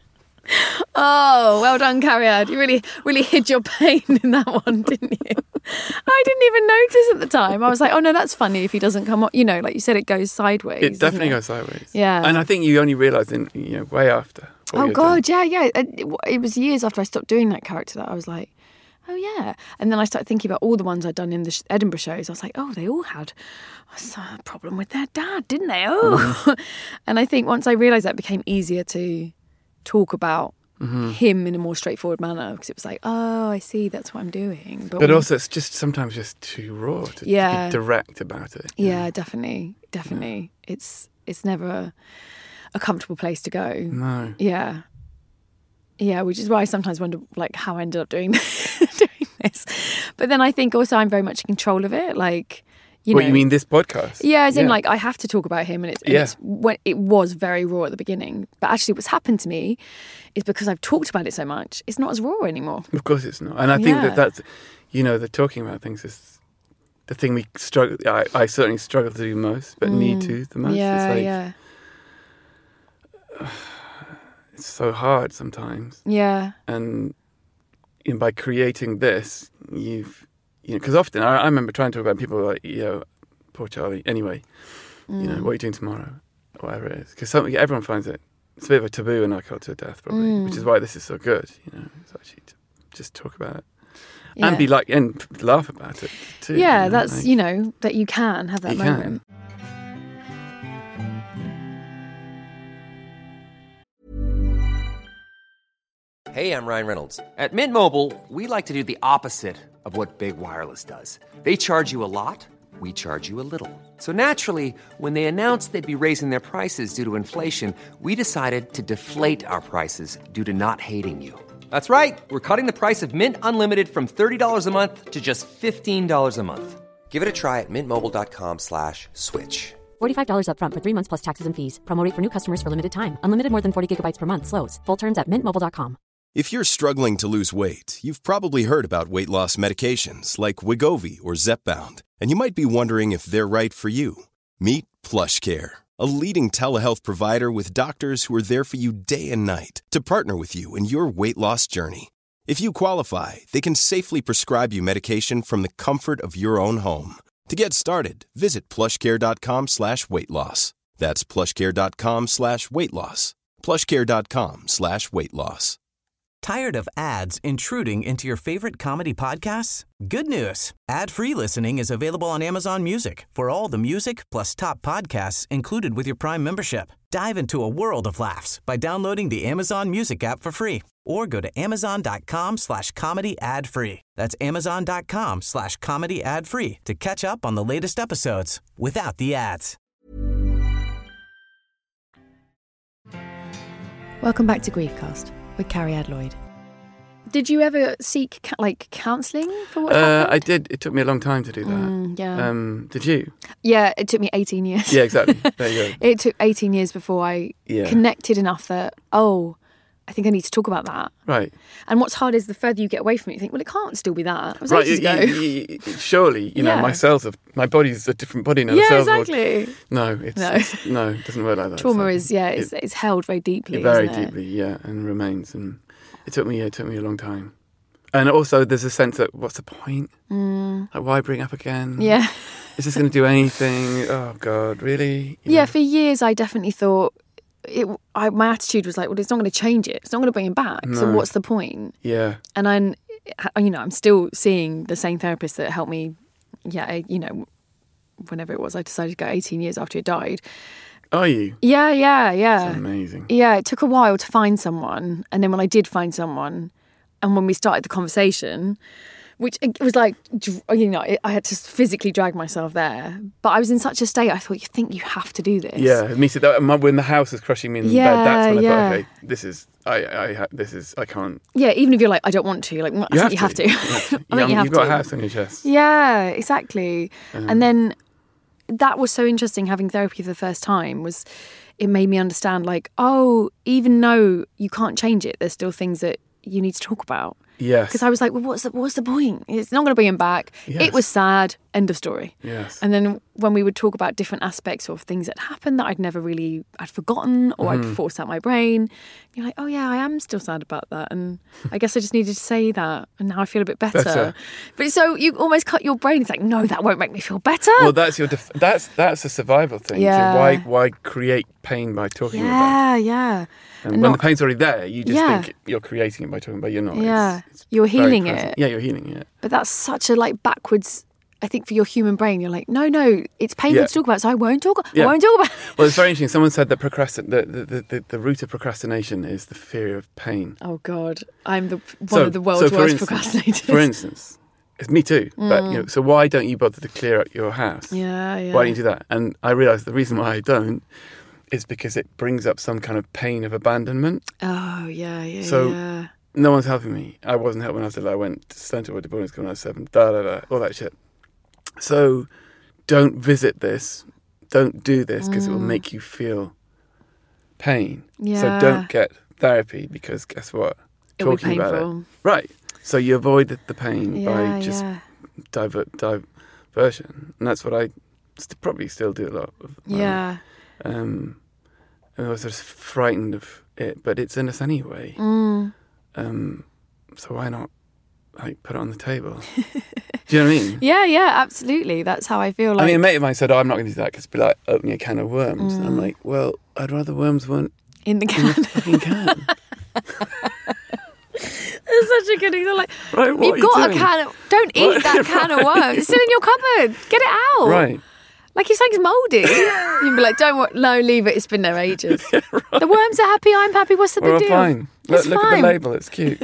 Oh, well done, Cariad. You really, really hid your pain in that one, didn't you? I didn't even notice at the time. I was like, oh no, that's funny if he doesn't come on. You know, like you said, it goes sideways. It definitely doesn't it? goes sideways. Yeah. And I think you only realise in you know way after. what Oh you're God, doing. yeah, yeah. It, it was years after I stopped doing that character that I was like, oh yeah. And then I started thinking about all the ones I'd done in the sh- Edinburgh shows. I was like, oh, they all had a problem with their dad, didn't they? Oh. Mm-hmm. And I think once I realised that, it became easier to talk about mm-hmm. him in a more straightforward manner, because it was like, oh, I see, that's what I'm doing. But, but also it's just sometimes just too raw to, yeah. to be direct about it. Yeah, know? definitely, definitely. Yeah. It's it's never a, a comfortable place to go. No. Yeah. Yeah, which is why I sometimes wonder like how I ended up doing, doing this. But then I think also I'm very much in control of it. Like, you what, know, you mean this podcast? Yeah, as yeah. in like I have to talk about him, and it's, and yeah. it's when it was very raw at the beginning. But actually, what's happened to me is because I've talked about it so much, it's not as raw anymore. Of course, it's not. And I think yeah. that that's, you know, the talking about things is the thing we struggle. I, I certainly struggle to do most, but mm. need to the most. Yeah, it's like, yeah. Uh, it's so hard sometimes. Yeah. And you know, by creating this, you've, you know, because often I, I remember trying to talk about people like, you know, poor Charlie. Anyway, mm. you know, what are you doing tomorrow? Whatever it is. Because something everyone finds it, it's a bit of a taboo in our culture, death, probably, mm. which is why this is so good, you know, it's actually to just talk about it. Yeah. And be like, and laugh about it too. Yeah, you know? that's, like, you know, that you can have that you moment. Can. Hey, I'm Ryan Reynolds. At Mint Mobile, we like to do the opposite of what Big Wireless does. They charge you a lot, we charge you a little. So naturally, when they announced they'd be raising their prices due to inflation, we decided to deflate our prices due to not hating you. That's right. We're cutting the price of Mint Unlimited from thirty dollars a month to just fifteen dollars a month. Give it a try at mintmobile.com slash switch. forty-five dollars up front for three months plus taxes and fees. Promo rate for new customers for limited time. Unlimited more than forty gigabytes per month slows. Full terms at mint mobile dot com. If you're struggling to lose weight, you've probably heard about weight loss medications like Wegovy or Zepbound, and you might be wondering if they're right for you. Meet PlushCare, a leading telehealth provider with doctors who are there for you day and night to partner with you in your weight loss journey. If you qualify, they can safely prescribe you medication from the comfort of your own home. To get started, visit plushcare.com slash weight loss. That's plushcare.com slash weight loss. plushcare.com slash weight loss. Tired of ads intruding into your favorite comedy podcasts? Good news. Ad-free listening is available on Amazon Music for all the music plus top podcasts included with your Prime membership. Dive into a world of laughs by downloading the Amazon Music app for free or go to amazon.com slash comedy ad free. That's amazon.com slash comedy ad free to catch up on the latest episodes without the ads. Welcome back to Griefcast with Carrie Ad Lloyd. Did you ever seek ca- like counselling for what uh, happened? I did. It took me a long time to do that. Mm, yeah. Um, did you? Yeah, it took me eighteen years. Yeah, exactly. There you go. It took eighteen years before I yeah. connected enough that, oh, I think I need to talk about that. Right. And what's hard is the further you get away from it, you think, well, it can't still be that. It was right. ages You, ago. you, you, surely, you know, yeah. my cells have, my body's a different body now. Yeah, cells exactly. Will, no, it's, no. it's no, it doesn't work like that. Trauma so is, yeah, it's, it, it's held very deeply. Very isn't it? deeply, yeah, and remains. And it took me, yeah, it took me a long time. And also, there's a sense that what's the point? Mm. Like, why bring up again? Yeah. Is this going to do anything? Oh God, really? You yeah, know? for years I definitely thought it. I, my attitude was like, well, it's not going to change it. It's not going to bring him back. No. So what's the point? Yeah. And I'm, you know, I'm still seeing the same therapist that helped me. Yeah, you know, whenever it was, I decided to go eighteen years after he died. Are you? Yeah, yeah, yeah. That's amazing. Yeah, it took a while to find someone, and then when I did find someone, and when we started the conversation, which it was like, you know, I had to physically drag myself there. But I was in such a state, I thought, you think you have to do this? Yeah, me too. That, when the house was crushing me in yeah, bed, that's when I yeah. thought, okay, this is, I, I, this is, I can't. Yeah, even if you're like, I don't want to, like, I you think have you to. have to. You I think you have You've got to. a house on your chest. Yeah, exactly. Um, and then that was so interesting, having therapy for the first time, was it made me understand, like, oh, even though you can't change it, there's still things that you need to talk about. Yes. Because I was like, well, what's the, what's the point? It's not going to bring him back. Yes. It was sad. End of story. Yes. And then when we would talk about different aspects of things that happened that I'd never really, I'd forgotten or mm. I'd forced out my brain, you're like, oh yeah, I am still sad about that. And I guess I just needed to say that. And now I feel a bit better. better. But so you almost cut your brain. It's like, no, that won't make me feel better. Well, that's your, def- that's, that's a survival thing. Yeah. So why, why create pain by talking yeah, about it? Yeah, yeah. And, and when not, the pain's already there, you just yeah. think you're creating it by talking about it. You're not. Yeah. It's, It's You're very healing present. it. Yeah, you're healing it. But that's such a like backwards. I think for your human brain, you're like, no, no, it's painful Yeah. to talk about, so I won't talk. Yeah. I won't talk about it. Well, it's very interesting. Someone said that procrastin- the, the, the, the root of procrastination is the fear of pain. Oh God, I'm the one So- of the world's so for worst instance- procrastinators. For instance, it's me too. But you know, so why don't you bother to clear out your house? yeah, yeah. Why don't you do that? And I realised the reason why I don't is because it brings up some kind of pain of abandonment. Oh yeah, yeah, So- yeah. No one's helping me. I wasn't helping when I was little. I went to Central to boarding school when I was seven. Da da da. All that shit. So, don't visit this. Don't do this because it will make you feel pain. Yeah. So don't get therapy because guess what? It'll be Talking about it. painful. Right. So you avoided the pain Yeah, by just yeah. divert diversion, and that's what I st- probably still do a lot of. my- Yeah. Um, and I was just frightened of it, but it's in us anyway. Mm. Um, so why not like put it on the table? Do you know what I mean? Yeah, yeah, absolutely. That's how I feel like. I mean, a mate of mine said, "Oh, I'm not going to do that because it'd be like opening a can of worms." Mm. And I'm like, "Well, I'd rather worms weren't in the in the can. fucking can." It's such a good example. Like, Right, what you've are you got a doing? can of. Don't eat What? that can of worms. It's still in your cupboard. Get it out. Right. Like if something's mouldy, you'd be like, "Don't worry, no, leave it. It's been there ages." Yeah, right. The worms are happy. I'm happy. What's the Well, big deal? fine. Look, It's look at fine. the label. It's cute.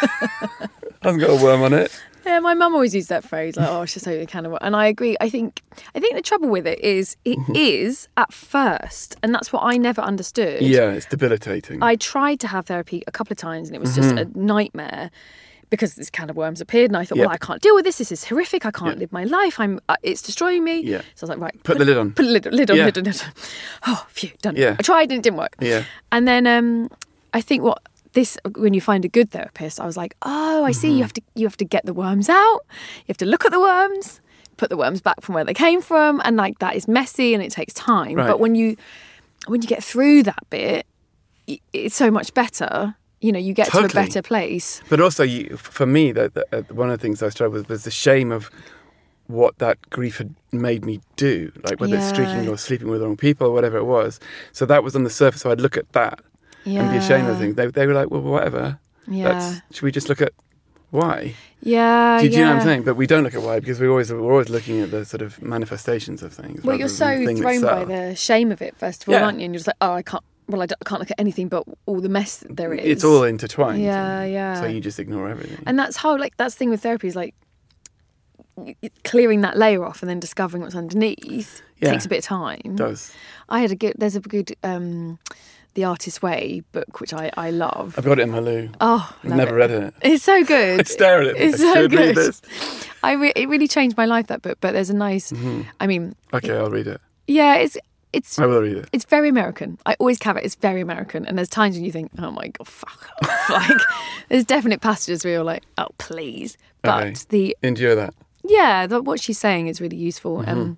Hasn't got a worm on it. Yeah, my mum always used that phrase, like, "Oh, it's just opening a can of worms," and I agree. I think, I think the trouble with it is, it is at first, and that's what I never understood. Yeah, it's debilitating. I tried to have therapy a couple of times, and it was just a nightmare. Because this can of worms appeared, and I thought, Yep. well, I can't deal with this. This is horrific. I can't Yeah. live my life. I'm. Uh, it's destroying me. Yeah. So I was like, right, Put the lid on. Put the lid, lid on. Yeah. Lid on. Lid on. Oh, phew, done. Yeah. I tried and it didn't work. Yeah. And then um, I think what this when you find a good therapist, I was like, oh, I see. Mm-hmm. You have to you have to get the worms out. You have to look at the worms, put the worms back from where they came from, and like that is messy and it takes time. Right. But when you when you get through that bit, y- it's so much better. You know, you get to Totally. a better place. But also, you, for me, the, the, uh, one of the things I struggled with was the shame of what that grief had made me do, like whether it's streaking Yeah. or sleeping with the wrong people or whatever it was. So that was on the surface. So I'd look at that and be ashamed of Yeah. things. They, they were like, well, whatever. Yeah. Let's, should we just look at why? Yeah, do, do yeah. you know what I'm saying? But we don't look at why because we always, we're always looking at the sort of manifestations of things. Well, rather you're than so the thing thrown by itself. the shame of it, first of all, Yeah. aren't you? And you're just like, oh, I can't. Well, I, don't, I can't look at anything but all the mess that there is. It's all intertwined. Yeah, yeah. So you just ignore everything. And that's how, like, that's the thing with therapy is like y- y- clearing that layer off and then discovering what's underneath Yeah. takes a bit of time. It does. I had a good. There's a good um, The Artist's Way book which I I love. I've got it in my loo. Oh, I've love never it. read it. It's so good. I stare at it. It's I so should good. read this. I re- it really changed my life, that book. But there's a nice. I mean, Okay, I'll read it. yeah, it's it's I will read it. it's very American. I always caveat it's very American, and there's times when you think, oh my god, fuck off. Like, there's definite passages where you're like, oh please. But Okay. the Endure that. yeah, the, what she's saying is really useful. Mm-hmm. Um,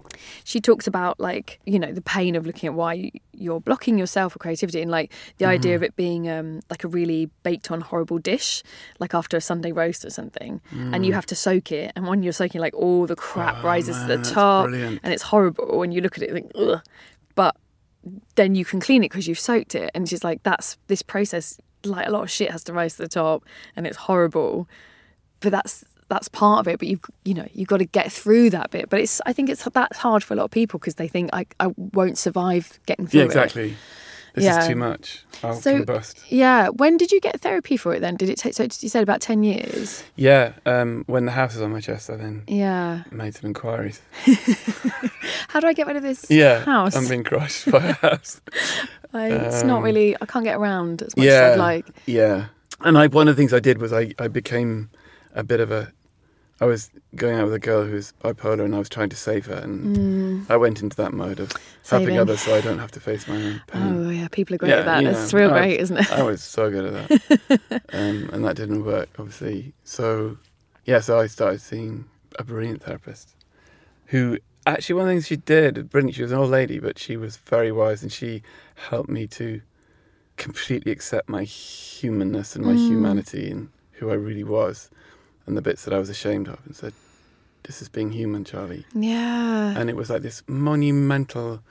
she talks about like you know the pain of looking at why you're blocking yourself for creativity, and like the Mm-hmm. idea of it being um, like a really baked on horrible dish, like after a Sunday roast or something, and you have to soak it, and when you're soaking, like all the crap Mm. Oh, rises man, to the that's top, brilliant. and it's horrible, and you look at it and think, ugh, but then you can clean it because you've soaked it, and she's like, that's this process. Like a lot of shit has to rise to the top, and it's horrible, but that's. That's part of it, but you've you know you've got to get through that bit. But it's I think it's that's hard for a lot of people because they think I I won't survive getting through Yeah, it. exactly. This Yeah. is too much. I'll So combust. yeah, when did you get therapy for it then? Did it take? So you said about ten years. Yeah, um, when the house was on my chest, I then Yeah. made some inquiries. How do I get rid of this Yeah, house? I'm being crushed by a house. I, it's not um, really. I can't get around as much yeah, as I'd like. yeah. And I, one of the things I did was I, I became a bit of a. I was going out with a girl who was bipolar, and I was trying to save her, and I went into that mode of helping Saving. others, so I don't have to face my own pain. Oh yeah, people are great Yeah, at that. you That's know, real I great, was- isn't it? I was so good at that, um, and that didn't work, obviously. So, yeah, so I started seeing a brilliant therapist, who actually one of the things she did, brilliant. She was an old lady, but she was very wise, and she helped me to completely accept my humanness and my Mm. humanity and who I really was, and the bits that I was ashamed of, and said, "This is being human, Charlie." Yeah. And it was like this monumental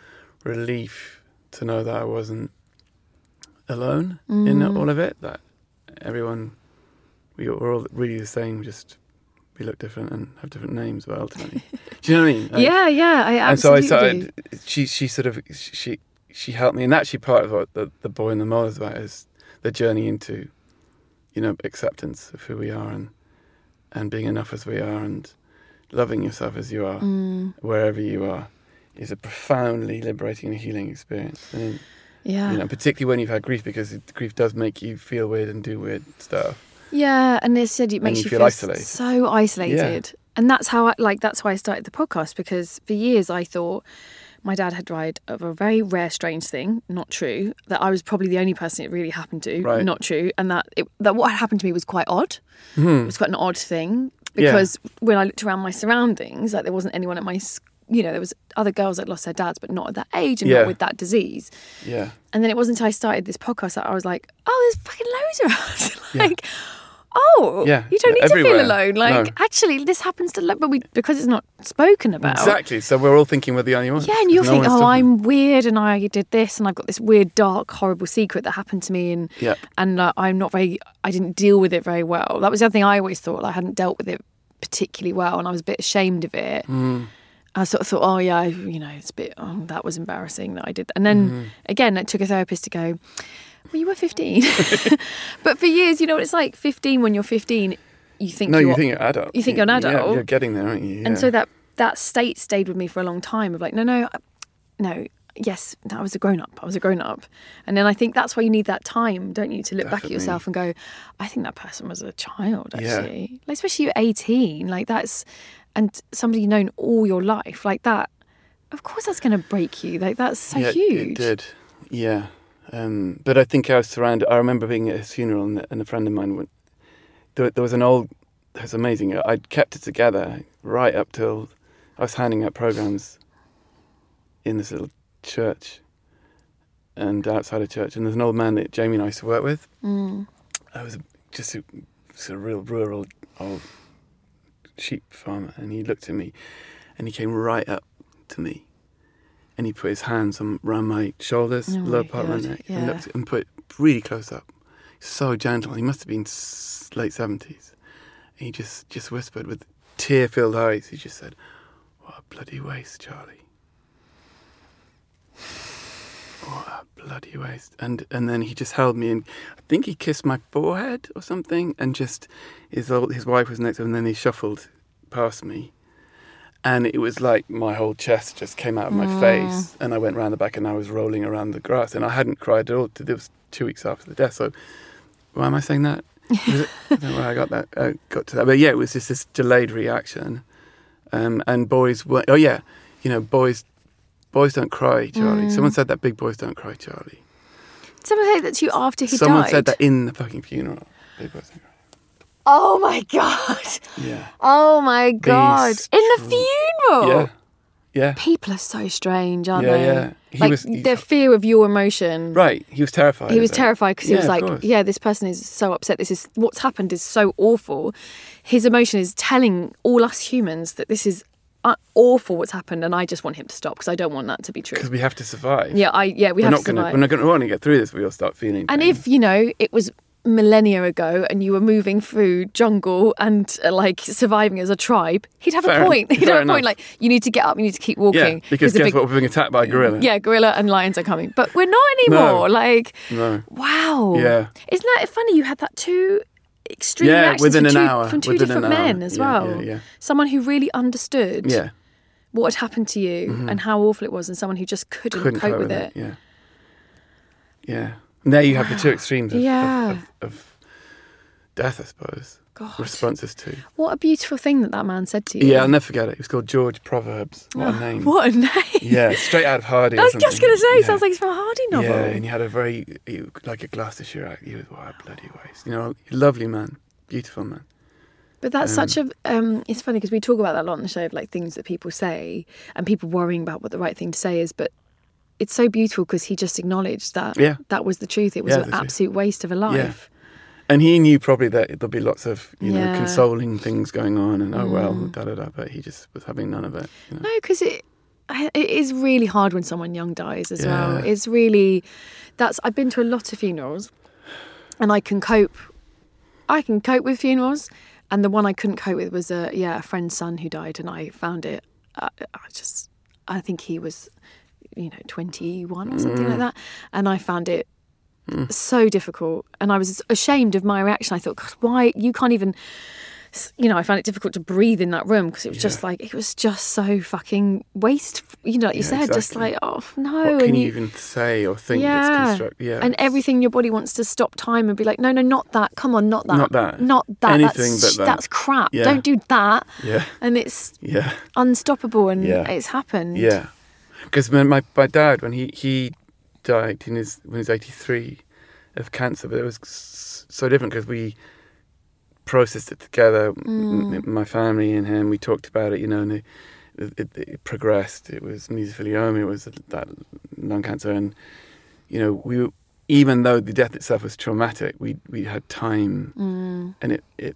relief to know that I wasn't alone in Mm. all of it, that everyone we, we're all really the same, just we look different and have different names, but ultimately. Do you know what I mean? Like, yeah, yeah, I absolutely And so I started, do. she, she sort of, she she helped me, and actually part of what the, the Boy and the Mole is about is the journey into, you know, acceptance of who we are and and being enough as we are and loving yourself as you are, mm. wherever you are, is a profoundly liberating and healing experience. And, yeah. You know, particularly when you've had grief, because grief does make you feel weird and do weird stuff. Yeah, and it said it makes you you feel feel isolated. so isolated. Yeah. And that's how I, like, that's why I started the podcast, because for years I thought my dad had died of a very rare, strange thing, not true, that I was probably the only person it really happened to, right. not true, and that it, that what had happened to me was quite odd. Mm-hmm. It was quite an odd thing, because yeah. when I looked around my surroundings, like there wasn't anyone at my, you know, there was other girls that lost their dads, but not at that age and yeah. not with that disease. Yeah. And then it wasn't until I started this podcast that I was like, oh, there's fucking loads of us. like, yeah. oh, yeah. you don't need Everywhere. to feel alone. Like, no. actually, this happens to, but we because it's not spoken about. Exactly. So we're all thinking we're the only ones. Yeah, and you'll no think, oh, I'm talking. weird, and I did this, and I've got this weird, dark, horrible secret that happened to me, and yep. and uh, I'm not very, I didn't deal with it very well. That was the other thing I always thought. Like, I hadn't dealt with it particularly well, and I was a bit ashamed of it. Mm. I sort of thought, oh yeah, you know, it's a bit, oh, that was embarrassing that I did. And then mm. again, it took a therapist to go, well, you were fifteen. But for years, you know what it's like, fifteen, when you're fifteen, you think no, you're... you think you're adult. You think you're an adult. Yeah, you're getting there, aren't you? Yeah. And so that, that state stayed with me for a long time of like, no, no, no, yes, I was a grown-up. I was a grown-up. And then I think that's why you need that time, don't you, to look Definitely. back at yourself and go, I think that person was a child, actually. Yeah. Like, especially you're eighteen, like that's... And somebody you've known all your life, like that, of course that's going to break you. Like, that's so yeah, huge. It did, yeah. Um, but I think I was surrounded. I remember being at his funeral, and, and a friend of mine went. There, there was an old. It was amazing. I'd kept it together right up till I was handing out programs in this little church, and outside of church. And there's an old man that Jamie and I used to work with. Mm. I was just a, just a real rural old sheep farmer, and he looked at me, and he came right up to me. And he put his hands on, around my shoulders, oh lower my part of God, my neck, yeah. and looked and put really close up. So gentle. He must have been late seventies. And he just, just whispered with tear-filled eyes. He just said, "What a bloody waste, Charlie. What a bloody waste." And and then he just held me, and I think he kissed my forehead or something. And just his old, his wife was next to him, and then he shuffled past me. And it was like my whole chest just came out of my mm. face, and I went round the back, and I was rolling around the grass, and I hadn't cried at all. It was two weeks after the death. So, why am I saying that? Was it, I don't know where I got that. Uh, got to that, but yeah, it was just this delayed reaction. Um, and boys were. Oh yeah, you know, boys, boys don't cry, Charlie. Mm. Someone said that. Big boys don't cry, Charlie. Someone said that to you after he Someone died? said that in the fucking funeral. Big boys don't cry. Oh my God. Yeah. Oh my God. These In the true- funeral. Yeah. Yeah. People are so strange, aren't Yeah, they? yeah. He like was- he- their fear of your emotion. Right. He was terrified. He of was that. terrified because he Yeah, was of like, course. yeah, this person is so upset. This is what's happened is so awful. His emotion is telling all us humans that this is uh, awful what's happened, and I just want him to stop because I don't want that to be true. Because we have to survive. Yeah, I yeah we we're have not to gonna, survive. We're not going to want to get through this. We all start feeling. And pain. if, you know, it was millennia ago and you were moving through jungle and uh, like surviving as a tribe, he'd have Fair- a point. He'd fair have a enough. point like, you need to get up, you need to keep walking. yeah, because the guess big- what? We're being attacked by a gorilla. Yeah, gorilla and lions are coming. But we're not anymore. No. Like, No. wow. Yeah. Isn't that funny? You had that two extreme Yeah, reactions within from, an two, hour, from two within different an hour. men as Yeah, well. yeah, yeah. Someone who really understood Yeah. what had happened to you Mhm. and how awful it was, and someone who just couldn't, Couldn't cope cope with it. Yeah. Yeah. And there you have the two extremes of, Yeah. of, of, of death, I suppose. God. Responses to. What a beautiful thing that that man said to you. Yeah, I'll never forget it. He was called George Proverbs. What a name. What a name. Yeah, straight out of Hardy. I or was just something. going to say, yeah. sounds like it's from a Hardy novel. Yeah, and he had a very, he, like a Gloucestershire act. He was, what a bloody waste. You know, lovely man. Beautiful man. But that's Um, such a, um, it's funny because we talk about that a lot on the show, of like things that people say and people worrying about what the right thing to say is, but it's so beautiful because he just acknowledged that Yeah. that was the truth. It was Yeah, an the truth. absolute waste of a life. And he knew probably that there'll be lots of, you know, Yeah. consoling things going on and, oh, well, Mm. da da da, but he just was having none of it. You know? No, because it, it is really hard when someone young dies as well. Yeah. It's really, that's, I've been to a lot of funerals and I can cope I can cope with funerals. And the one I couldn't cope with was a yeah a friend's son who died, and I found it. Uh, I just I think he was, you know, twenty-one or something Mm. like that, and I found it Mm. so difficult, and I was ashamed of my reaction. I thought, God, why you can't even. You know, I found it difficult to breathe in that room because it was Yeah. just like it was just so fucking waste. You know, like you Yeah, said, just exactly. like oh no. What can and you even say or think that's yeah, constructed? Yeah, and everything your body wants to stop time and be like, no, no, not that. Come on, not that. Not that. Not that. Anything that's, but that. That's crap. Yeah. Don't do that. Yeah. And it's yeah, unstoppable, and Yeah. it's happened. yeah. Because my my dad, when he he died in his when he was eighty-three of cancer, but it was s- so different because we processed it together. Mm. M- my family and him, we talked about it, you know, and it, it, it progressed. It was mesothelioma, it was that lung cancer, and you know, we were, even though the death itself was traumatic, we we had time, Mm. and it it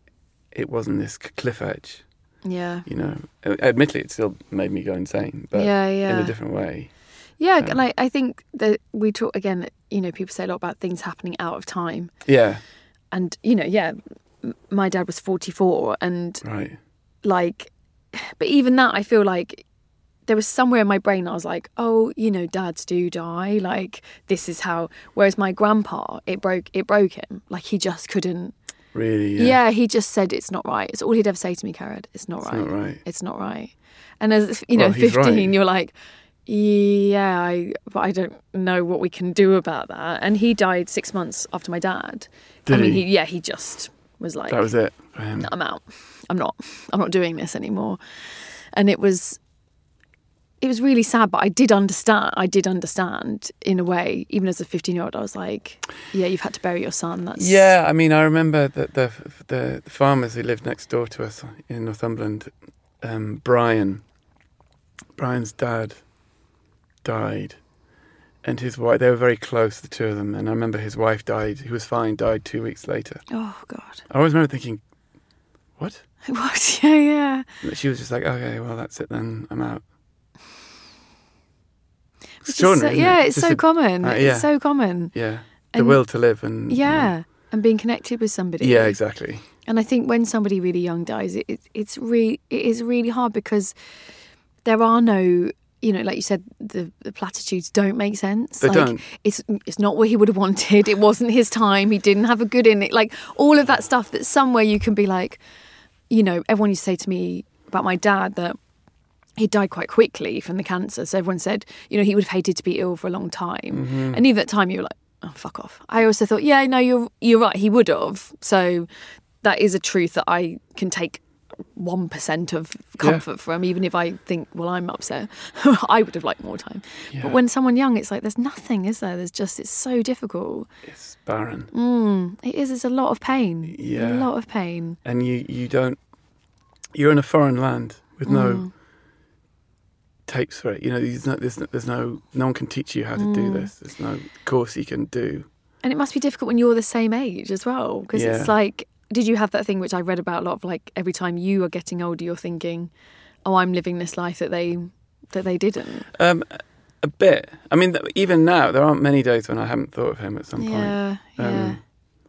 it wasn't this cliff edge. Yeah. You know, admittedly, it still made me go insane, but Yeah, in yeah. a different way. Yeah, Um, and I, I think that we talk again. You know, people say a lot about things happening out of time, Yeah, and you know, yeah, m- my dad was forty-four, and right. like, but even that, I feel like there was somewhere in my brain I was like, oh, you know, dads do die. Like this is how. Whereas my grandpa, it broke, it broke him. Like he just couldn't. Really, Yeah. yeah. he just said it's not right. It's all he'd ever say to me, Carad. It's not It's right. not right. It's not right. And as you know, Well, he's fifteen, right. you're like, yeah, I, but I don't know what we can do about that. And he died six months after my dad. Did I mean, he? he, yeah, he just was like, That was it for him. I'm out. I'm not. I'm not doing this anymore. And it was, it was really sad. But I did understand. I did understand in a way. Even as a fifteen-year-old, I was like, yeah, you've had to bury your son. That's Yeah, I mean, I remember that the, the the farmers who lived next door to us in Northumberland, um, Brian, Brian's dad died, and his wife, they were very close, the two of them, and I remember his wife died, who was fine, died two weeks later. Oh God. I always remember thinking, what? What? Yeah, yeah. But she was just like, okay, well, that's it then, I'm out. Which is so- Extraordinary, isn't yeah, it? it's Just so a- common. uh, yeah. It's so common. Yeah, the And- will to live and... you know. Yeah, and being connected with somebody. Yeah, exactly. And I think when somebody really young dies, it, it, it's re- it is really hard because there are no, you know, like you said, the, the platitudes don't make sense. They like, don't. It's it's not what he would have wanted. It wasn't his time. He didn't have a good in it. Like all of that stuff that somewhere you can be like, you know, everyone used to say to me about my dad that he died quite quickly from the cancer. So everyone said, you know, he would have hated to be ill for a long time. Mm-hmm. And even at the time you were like, oh, fuck off. I also thought, yeah, no, you're you're right. He would have. So that is a truth that I can take one percent of comfort Yeah. from, even if I think, well, I'm upset. I would have liked more time. Yeah. But when someone young, it's like, there's nothing, is there? There's just, it's so difficult. It's barren. Mm, it is. It's a lot of pain. Yeah. A lot of pain. And you, you don't... You're in a foreign land with no Mm. tapes for it. You know, there's no, there's no, there's no... No one can teach you how to Mm. do this. There's no course you can do. And it must be difficult when you're the same age as well. Because Yeah. it's like, did you have that thing which I read about a lot of, like, every time you are getting older, you're thinking, oh, I'm living this life that they that they didn't. Um, a bit. I mean, th- even now, there aren't many days when I haven't thought of him at some point. Yeah, yeah. Um,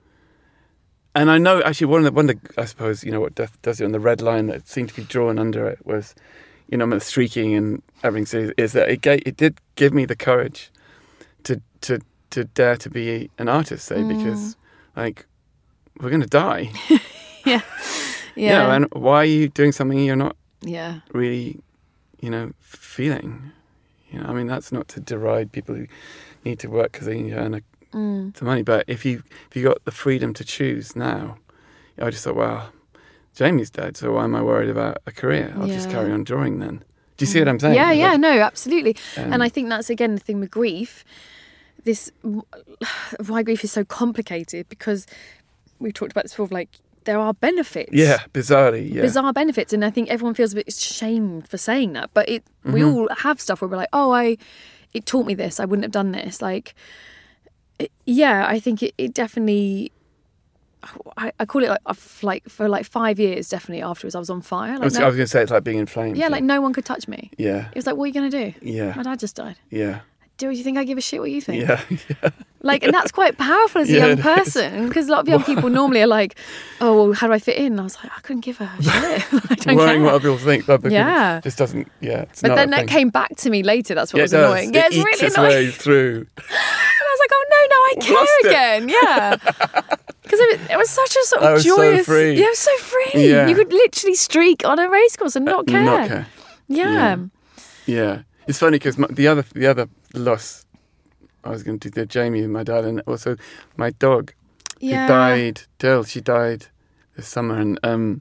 And I know, actually, one of the, one of the, I suppose, you know, what death does you, and the red line that seemed to be drawn under it was, you know, the streaking and everything, so is that it, gave, it did give me the courage to to to dare to be an artist, say, Mm. because, like, we're going to die. yeah. You know, and why are you doing something you're not yeah. really, you know, feeling? You know, I mean, that's not to deride people who need to work because they need to earn a, Mm. the money. But if you if you got the freedom to choose now, I just thought, well, Jamie's dead, so why am I worried about a career? I'll just Yeah. carry on drawing then. Do you see what I'm saying? Yeah, yeah, Like, no, absolutely. um, and I think that's, again, the thing with grief. This, why grief is so complicated, because we've talked about this before, like, there are benefits. Yeah, bizarrely, yeah. Bizarre benefits. And I think everyone feels a bit shamed for saying that. But it, we Mhm. all have stuff where we're like, oh, I, it taught me this. I wouldn't have done this. Like, it, yeah, I think it, it definitely... I, I call it like, a f- like for like five years, definitely afterwards, I was on fire. Like I was, no- I was going to say it's like being in flames. yeah, like no one could touch me. Yeah. It was like, what are you going to do? Yeah. My dad just died. Yeah. do you think I give a shit what you think? Yeah, yeah. Like, and that's quite powerful as a Yeah, young it person, because a lot of young people normally are like, oh, well, how do I fit in? And I was like, I couldn't give a shit. I don't Worrying care. what other people think. But people Yeah. just doesn't, yeah. It's But not then a that thing. came back to me later. That's what Yeah, was it does. annoying. It Yeah, it's eats really its annoying. way through. And I was like, oh, no, no, I Lost care it. again. Yeah. Because it, was- it was such a sort I of was so joyous... free. Yeah, it was so free. Yeah. You could literally streak on a racecourse and not care. Not care. Yeah. Yeah. Yeah. It's funny because the other the other loss I was going to do, Jamie, my dad, and also my dog, Yeah. who died, Dill, she died this summer. And um,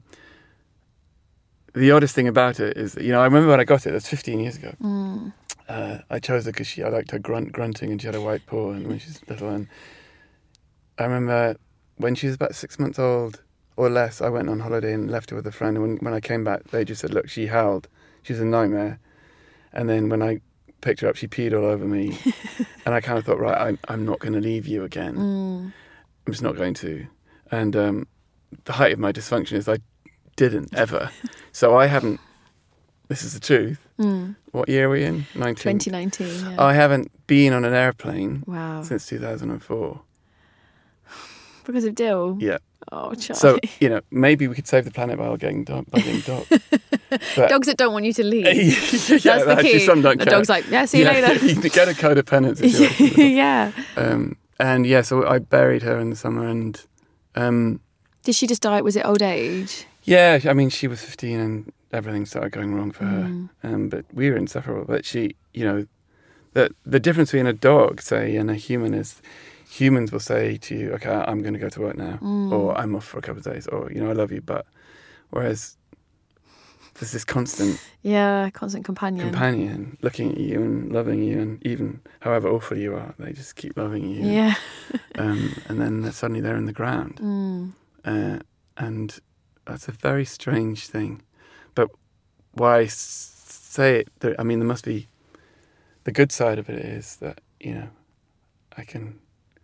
the oddest thing about it is, that, you know, I remember when I got it, that's fifteen years ago. Mm. Uh, I chose her because she, I liked her grunt, grunting, and she had a white paw and when she's little. And I remember when she was about six months old or less, I went on holiday and left her with a friend. And when, when I came back, they just said, look, she howled. She was a nightmare. And then when I picked her up, she peed all over me. And I kind of thought, right, I'm, I'm not going to leave you again. Mm. I'm just not going to. And um, the height of my dysfunction is I didn't ever. So I haven't, this is the truth. Mm. What year are we in? nineteen twenty nineteen, yeah. I haven't been on an airplane Wow. since two thousand four. Because of Dill? Yeah. Oh, Charlie. So, you know, maybe we could save the planet by getting dog, by getting dog. But- Dogs that don't want you to leave. yeah, That's the actually, key. some don't The care. dog's like, yeah, see you Yeah, later. you get a codependent situation. Yeah. Um, and yeah, so I buried her in the summer, and um, Did she just die? Was it old age? yeah, I mean, she was fifteen, and everything started going wrong for Mm. her. Um, but we were inseparable. But she, you know, the the difference between a dog, say, and a human is, humans will say to you, "Okay, I'm going to go to work now," Mm. or "I'm off for a couple of days," or you know, "I love you," but whereas there's this constant Yeah, constant companion. companion looking at you and loving you, and even however awful you are, they just keep loving you. Yeah. um, and then suddenly they're in the ground, Mm. uh, and that's a very strange thing. But why I s- say it? There, I mean, there must be the good side of it is that you know I can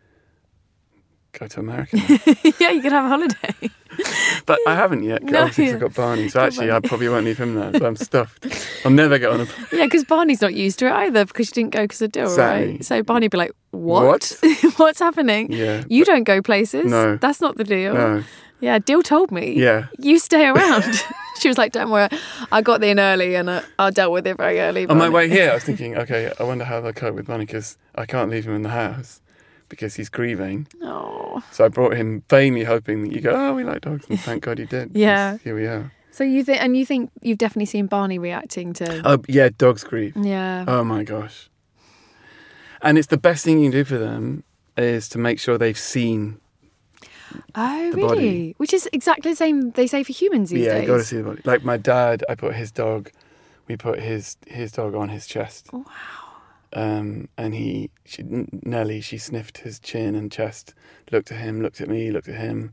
go to America, now. Yeah, you could have a holiday. but I haven't yet. No, obviously, 'cause yeah. I've got Barney, so Got actually, Barney. I probably won't leave him there. So I'm stuffed. I'll never get on a plane. Yeah, because Barney's not used to it either because you didn't go because of Dill, Exactly. right? So Barney'd be like, what? What's happening? Yeah, You don't go places. No. That's not the deal. no, Yeah, Dill told me. yeah. You stay around. She was like, don't worry. I got in early and uh, I dealt with it very early. On my Barney." way here, I was thinking, okay, I wonder how they'll cope with Barney because I can't leave him in the house because he's grieving. Oh. So I brought him vainly hoping that you go, oh, we like dogs, and thank God you did. Yeah. 'Cause here we are. So you think, and you think you've definitely seen Barney reacting to. Oh, yeah, dogs grieve. Yeah. Oh my gosh. And it's the best thing you can do for them is to make sure they've seen. Oh, the really? body. Which is exactly the same they say for humans these yeah, days. you got to see the body. Like my dad, I put his dog, we put his his dog on his chest. Wow. Um, and he, she, Nellie, she sniffed his chin and chest, looked at him, looked at me, looked at him,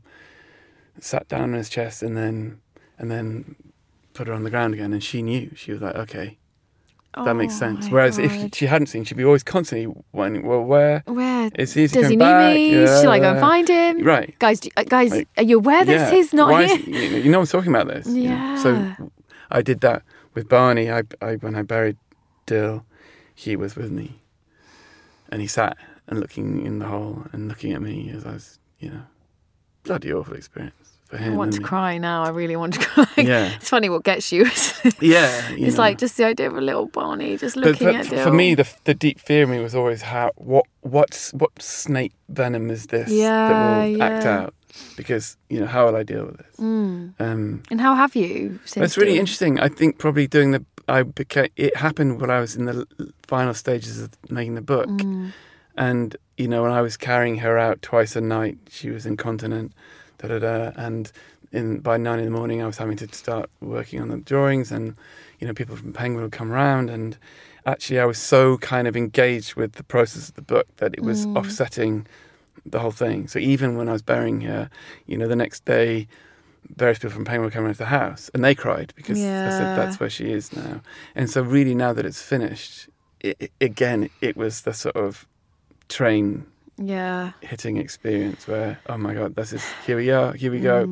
sat down on his chest, and then and then put her on the ground again. And she knew. She was like, okay, that makes Oh, sense. my Whereas God. if she hadn't seen, she'd be always constantly wondering, well, where Where is he? Is does he coming need back? me? Yeah, Should I go and yeah. find him? Right. Guys, do, uh, guys, Like, are you aware that Yeah. he's not Why here? is he- you know what's talking about this. you know? Yeah. So I did that with Barney. I, I when I buried Dill, he was with me, and he sat and looking in the hole and looking at me as I was, you know, bloody awful experience for I him. want to and me. cry now. I really want to cry. Yeah. It's funny what gets you. Yeah, you It's know. like just the idea of a little Barney just But, looking but at for Dill. me, the the deep fear of me was always how what what's what snake venom is this Yeah, that will act yeah. out? Because you know how will I deal with this? Mm. Um, And how have you since It's really Dill? interesting. I think probably doing the I became it happened when I was in the l- final stages of making the book, Mm. and you know when I was carrying her out twice a night, she was incontinent, da da da, and in by nine in the morning I was having to start working on the drawings, and you know people from Penguin would come around, and actually I was so kind of engaged with the process of the book that it was Mm. offsetting the whole thing. So even when I was burying her, you know, the next day various people from Penguin would come around to the house and they cried because I Yeah. said that's where she is now. And so really now that it's finished, it, it, again, it was the sort of train Yeah. hitting experience where, oh my God, this is, here we are, here we go.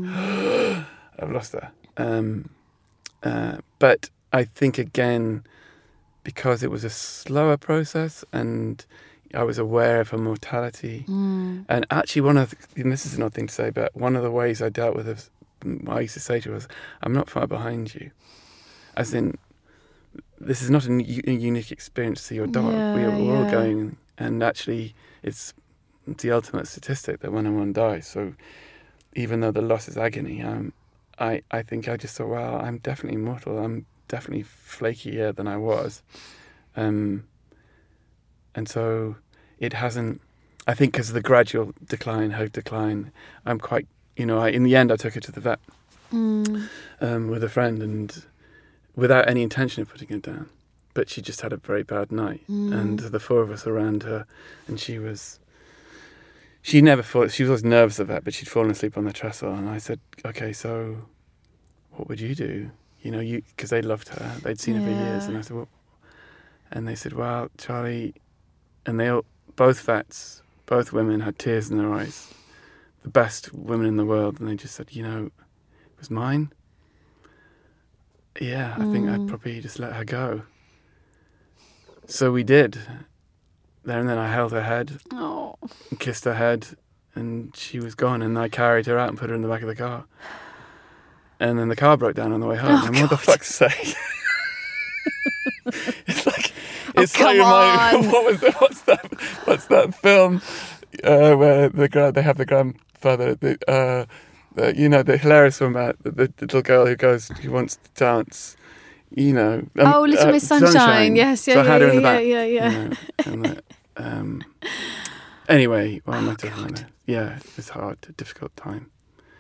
I've lost her. Um, uh, but I think again, because it was a slower process and I was aware of her mortality. Mm. And actually one of the, and this is an odd thing to say, but one of the ways I dealt with it, what I used to say to her was, I'm not far behind you. As in, this is not a, a unique experience to your dog. Yeah, we are, we're all yeah. going, and actually it's the ultimate statistic that when one dies. So even though the loss is agony, um, I, I think I just thought, well, I'm definitely mortal. I'm definitely flakier than I was. Um, and so it hasn't, I think because of the gradual decline, her decline, I'm quite, you know, I, in the end I took her to the vet Mm. um, with a friend and without any intention of putting her down. But she just had a very bad night. Mm. And the four of us around her, and she was, she never thought, she was always nervous of that, but she'd fallen asleep on the trestle. And I said, okay, so what would you do? You know, you, because they loved her, they'd seen her for years. Yeah. And I said, well, and they said, well, Charlie, and they all, both vets, both women had tears in their eyes, the best women in the world. And they just said, you know, it was mine. Yeah, I think I'd Mm. probably just let her go. So we did. There and then I held her head Oh. and kissed her head, and she was gone. And I carried her out and put her in the back of the car. And then the car broke down on the way home. Oh, and what the God. fuck's sake? It's like Oh, it's like come my, on. what was it? What's that? What's that film uh, where the gra- they have the grandfather? The, uh, the, you know, the hilarious one about the, the little girl who goes, who wants to dance. You know. um, Oh, Little uh, Miss Sunshine. Yes, yeah, so I had yeah, her in the yeah, back. yeah, yeah, you know, and that, um, anyway, well, I'm not talking about it. Yeah, it was hard, a difficult time.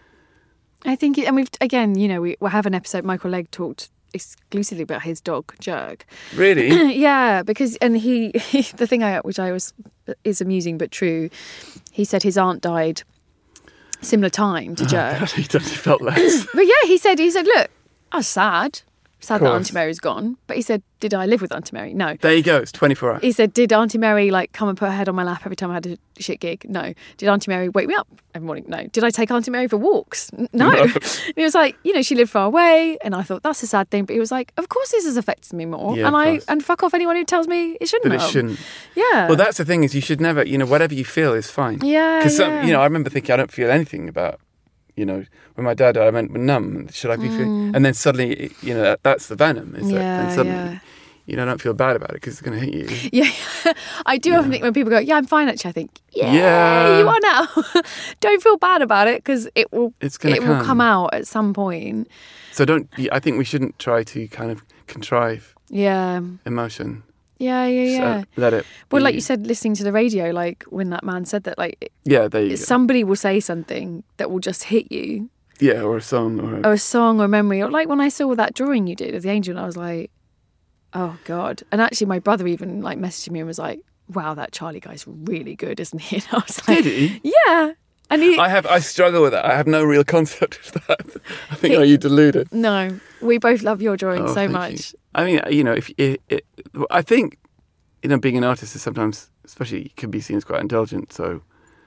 I think, it, and we've again, you know, we we have an episode. Michael Legg talked exclusively about his dog Jerk. Really? Yeah, because and he, he the thing I which I was is amusing but true. He said his aunt died similar time to Jerk. he definitely felt less. But yeah, he said he said, look, I was sad, sad that course. Auntie Mary's gone. But he said, did I live with Auntie Mary? No. There you go. It's twenty-four hours. He said, did Auntie Mary like come and put her head on my lap every time I had a shit gig? No. Did Auntie Mary wake me up every morning? No. Did I take Auntie Mary for walks? N- No. No. And he was like, you know, she lived far away, and I thought that's a sad thing. But he was like, of course this has affected me more, Yeah, and of I course. and fuck off anyone who tells me it shouldn't. That it have. shouldn't. Yeah. Well, that's the thing is you should never, you know, whatever you feel is fine. Yeah, Because, yeah. you know, I remember thinking I don't feel anything about, you know, when my dad died, I went numb. Should I be feeling? And then suddenly, you know, that, that's the venom, is it? Mm. Yeah, And suddenly, yeah. you know, don't feel bad about it because it's going to hit you. Yeah, I do often think when people go, yeah, I'm fine actually, I think, yeah, Yeah. you are now. Don't feel bad about it because it will It's gonna it will come. come out at some point. So don't, I think we shouldn't try to kind of contrive Yeah, emotion. yeah, yeah, yeah. So let it Well, be. like you said, listening to the radio, like when that man said that, like Yeah, there you go. somebody will say something that will just hit you, Yeah, or a song or a, or a song or a memory, or like when I saw that drawing you did of the angel, and I was like, oh God. And actually my brother even like messaged me and was like, wow, that Charlie guy's really good, isn't he? And I was like, Did he? yeah. And he, I have, I struggle with that. I have no real concept of that. I think, are you deluded? no, we both love your drawing Oh, so thank much. you. I mean, you know, if it, it, I think, you know, being an artist is sometimes, especially, can be seen as quite indulgent. So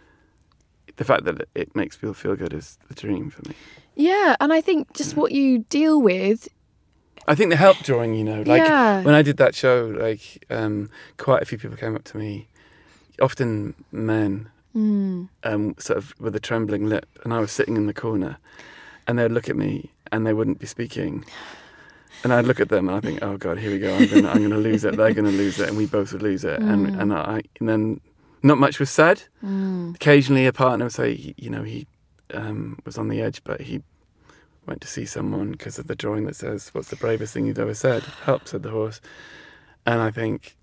the fact that it makes people feel good is the dream for me. Yeah, and I think just what you deal with. I think the help drawing, you know, like Yeah. when I did that show, like um, quite a few people came up to me, often men, Mm. um, sort of with a trembling lip, and I was sitting in the corner, and they'd look at me and they wouldn't be speaking, and I'd look at them and I think, oh God, here we go, I'm gonna, I'm gonna lose it, they're gonna lose it, and we both would lose it, and Mm. and I and then not much was said. Mm. Occasionally, a partner would say, he- you know, he um, was on the edge, but he went to see someone because of the drawing that says, "What's the bravest thing you've ever said?" Help, said the horse, and I think,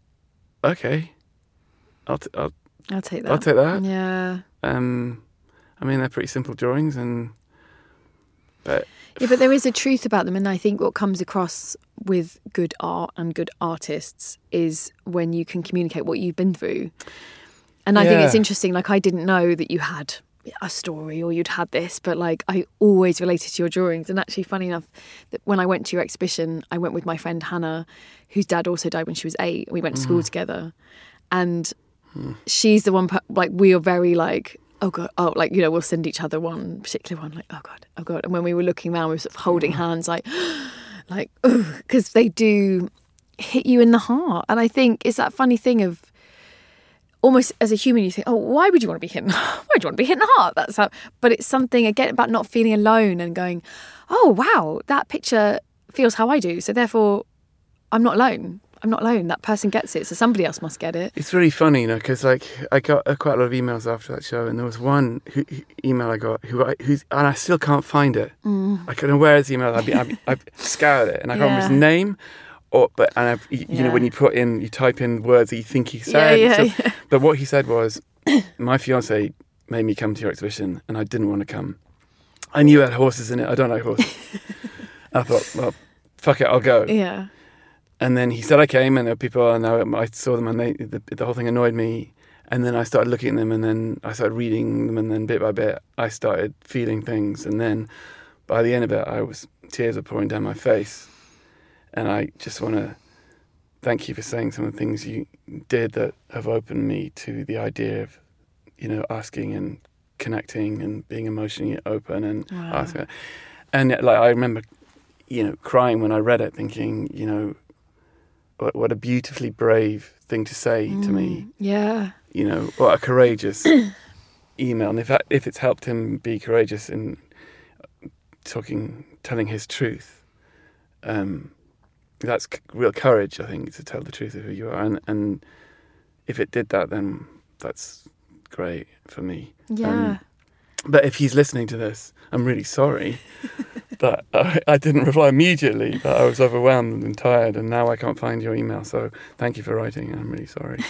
okay, I'll t- I'll. I'll take that. I'll take that. Yeah. Um, I mean, they're pretty simple drawings, and but Yeah, but there is a truth about them, and I think what comes across with good art and good artists is when you can communicate what you've been through. And I think it's Yeah. interesting, like I didn't know that you had a story or you'd had this, but like I always related to your drawings. And actually, funny enough, that when I went to your exhibition, I went with my friend Hannah, whose dad also died when she was eight. We went to school together, and she's the one, per- like we are very like, oh God, oh, like, you know, we'll send each other one particular one, like, oh God, oh God. And when we were looking around, we were sort of holding hands, like, like, because they do, hit you in the heart. And I think it's that funny thing of almost as a human, you think, oh, why would you want to be hit in the heart? Why do you want to be hit in the heart? That's how, but it's something, again, about not feeling alone and going, oh, wow, that picture feels how I do. So therefore, I'm not alone. I'm not alone. That person gets it. So somebody else must get it. It's really funny, you know, because like I got uh, quite a lot of emails after that show, and there was one who, who, email I got who I, who's, and I still can't find it. Mm. I don't know where his email. I've, been, I've, I've scoured it, and I can't remember his name. Or, but and I've, you, yeah. you know, when you put in, you type in words that you think he said. Yeah, yeah, so, yeah. But what he said was, my fiance made me come to your exhibition, and I didn't want to come. I knew it had horses in it. I don't like horses. I thought, well, fuck it, I'll go. Yeah. And then he said I came, and there were people, and I, I saw them, and they, the, the whole thing annoyed me. And then I started looking at them, and then I started reading them, and then bit by bit, I started feeling things. And then by the end of it, I was tears were pouring down my face. And I just want to thank you for saying some of the things you did that have opened me to the idea of, you know, asking and connecting and being emotionally open and wow. asking. And like I remember, you know, crying when I read it, thinking, you know, what, what a beautifully brave thing to say mm, to me. Yeah. You know, what a courageous email. And if that, if it's helped him be courageous in talking, telling his truth, um, that's c- real courage, I think, to tell the truth of who you are. And, and if it did that, then that's great for me. Yeah. Um, but if he's listening to this, I'm really sorry that I, I didn't reply immediately, but I was overwhelmed and tired, and now I can't find your email. So thank you for writing. I'm really sorry.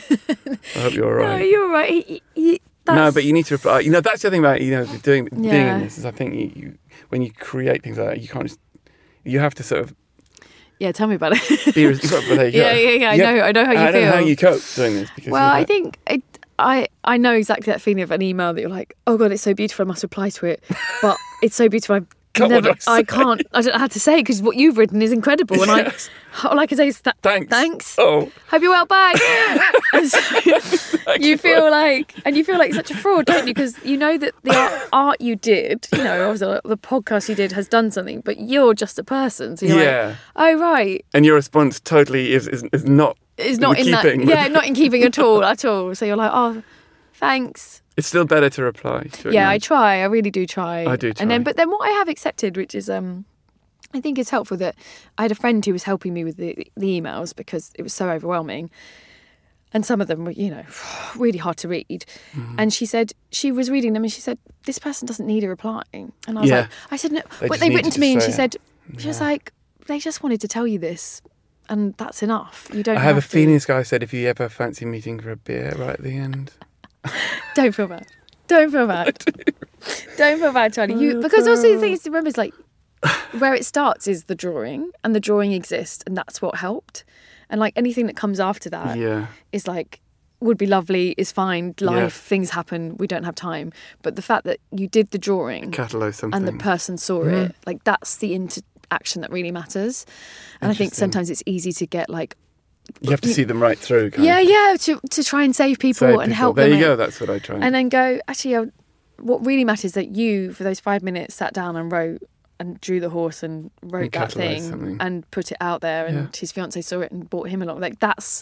I hope you're all right. No, you're all right. He, he, no, but you need to reply. You know, that's the thing about, you know, doing yeah. being in this is I think you, you when you create things like that, you can't just, you have to sort of yeah, tell me about it. be res- but there you yeah, go. yeah, yeah. I yeah. know, I know how you I feel. don't know how you cope doing this. Because well, I think it, I I know exactly that feeling of an email that you're like, oh god, it's so beautiful, I must reply to it, but it's so beautiful, I God, never, I, I can't, I don't know how to say it because what you've written is incredible, and yes. I all I can say is th- thanks, thanks. Oh, hope you're well, bye. And so you feel like, and you feel like such a fraud, don't you? Because you know that the art, art you did, you know, obviously the podcast you did has done something, but you're just a person, so you're yeah. like, oh right. And your response totally is is, is not. It's not in, in that, keeping. yeah, not in keeping at all, at all. So you're like, oh, thanks. It's still better to reply. To yeah, I try. I really do try. I do try. And then, but then what I have accepted, which is, um, I think it's helpful that I had a friend who was helping me with the, the emails because it was so overwhelming. And some of them were, you know, really hard to read. Mm-hmm. And she said, she was reading them and she said, this person doesn't need a reply. And I was yeah. like, I said, no, they but they've written to me and she it. said, she yeah. was like, they just wanted to tell you this. And that's enough. You don't I have, have a to. feeling this guy said, if you ever fancy meeting for a beer right at the end. Don't feel bad. Don't feel bad. Don't feel bad, Charlie. You, because also the thing is to remember is like where it starts is the drawing, and the drawing exists, and that's what helped. And like anything that comes after that yeah. is like would be lovely, is fine, life, yeah. things happen, we don't have time. But the fact that you did the drawing Catalogue something. and the person saw mm. it, like that's the interaction that really matters. And I think sometimes it's easy to get like you have to see them right through. Kind yeah, of. yeah, to to try and save people save and people. help there them. There you out. go, that's what I try. And then go, actually, uh, what really matters is that you, for those five minutes, sat down and wrote and drew the horse and wrote and that thing something. and put it out there, and yeah. his fiancée saw it and brought him along. Like that's,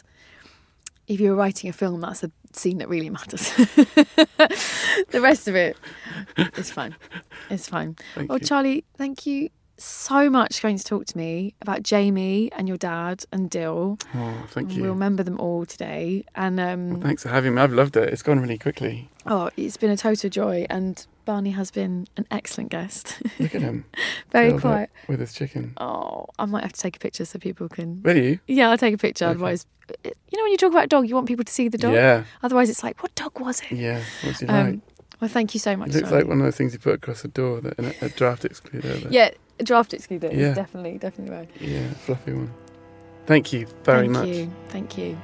if you're writing a film, that's the scene that really matters. The rest of it, it's fine. It's fine. Thank oh, you. Charlie, thank you so much for going to talk to me about Jamie and your dad and Dill. Oh, thank you. We'll remember them all today. And um, well, thanks for having me. I've loved it. It's gone really quickly. oh, it's been a total joy. And Barney has been an excellent guest. Look at him. Very Curled quiet. up with his chicken. Oh, I might have to take a picture so people can... Will you? Yeah, I'll take a picture. Okay. Otherwise, you know when you talk about a dog, you want people to see the dog? Yeah. Otherwise, it's like, what dog was it? Yeah. What's he Um, like? well, thank you so much. It looks Charlie. like one of those things you put across a door, that in a, a draft excluder. That, Yeah, a draft excluder. Yeah. Is definitely, definitely right. Yeah, fluffy one. Thank you very Thank much. you. Thank you.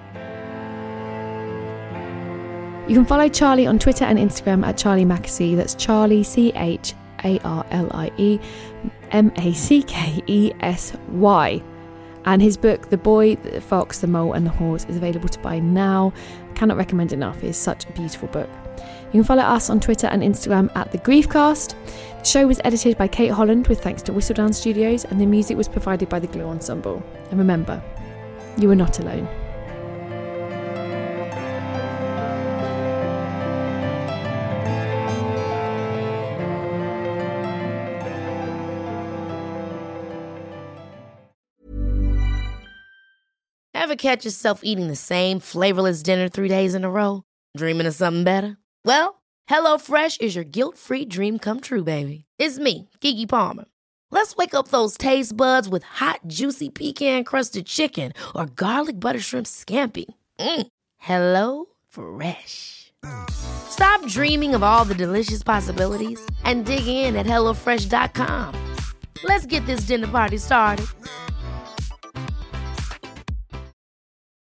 You can follow Charlie on Twitter and Instagram at Charlie Mackesy. That's Charlie, C H A R L I E M A C K E S Y. And his book, The Boy, the Fox, the Mole and the Horse, is available to buy now. Cannot recommend enough. It is such a beautiful book. You can follow us on Twitter and Instagram at The Griefcast. The show was edited by Kate Holland with thanks to Whistledown Studios, and the music was provided by the Glue Ensemble. And remember, You are not alone. Ever catch yourself eating the same flavorless dinner three days in a row? Dreaming of something better? Well, HelloFresh is your guilt-free dream come true, baby. It's me, Keke Palmer. Let's wake up those taste buds with hot, juicy pecan-crusted chicken or garlic butter shrimp scampi. Mm. Hello Fresh. Stop dreaming of all the delicious possibilities and dig in at hello fresh dot com. Let's get this dinner party started.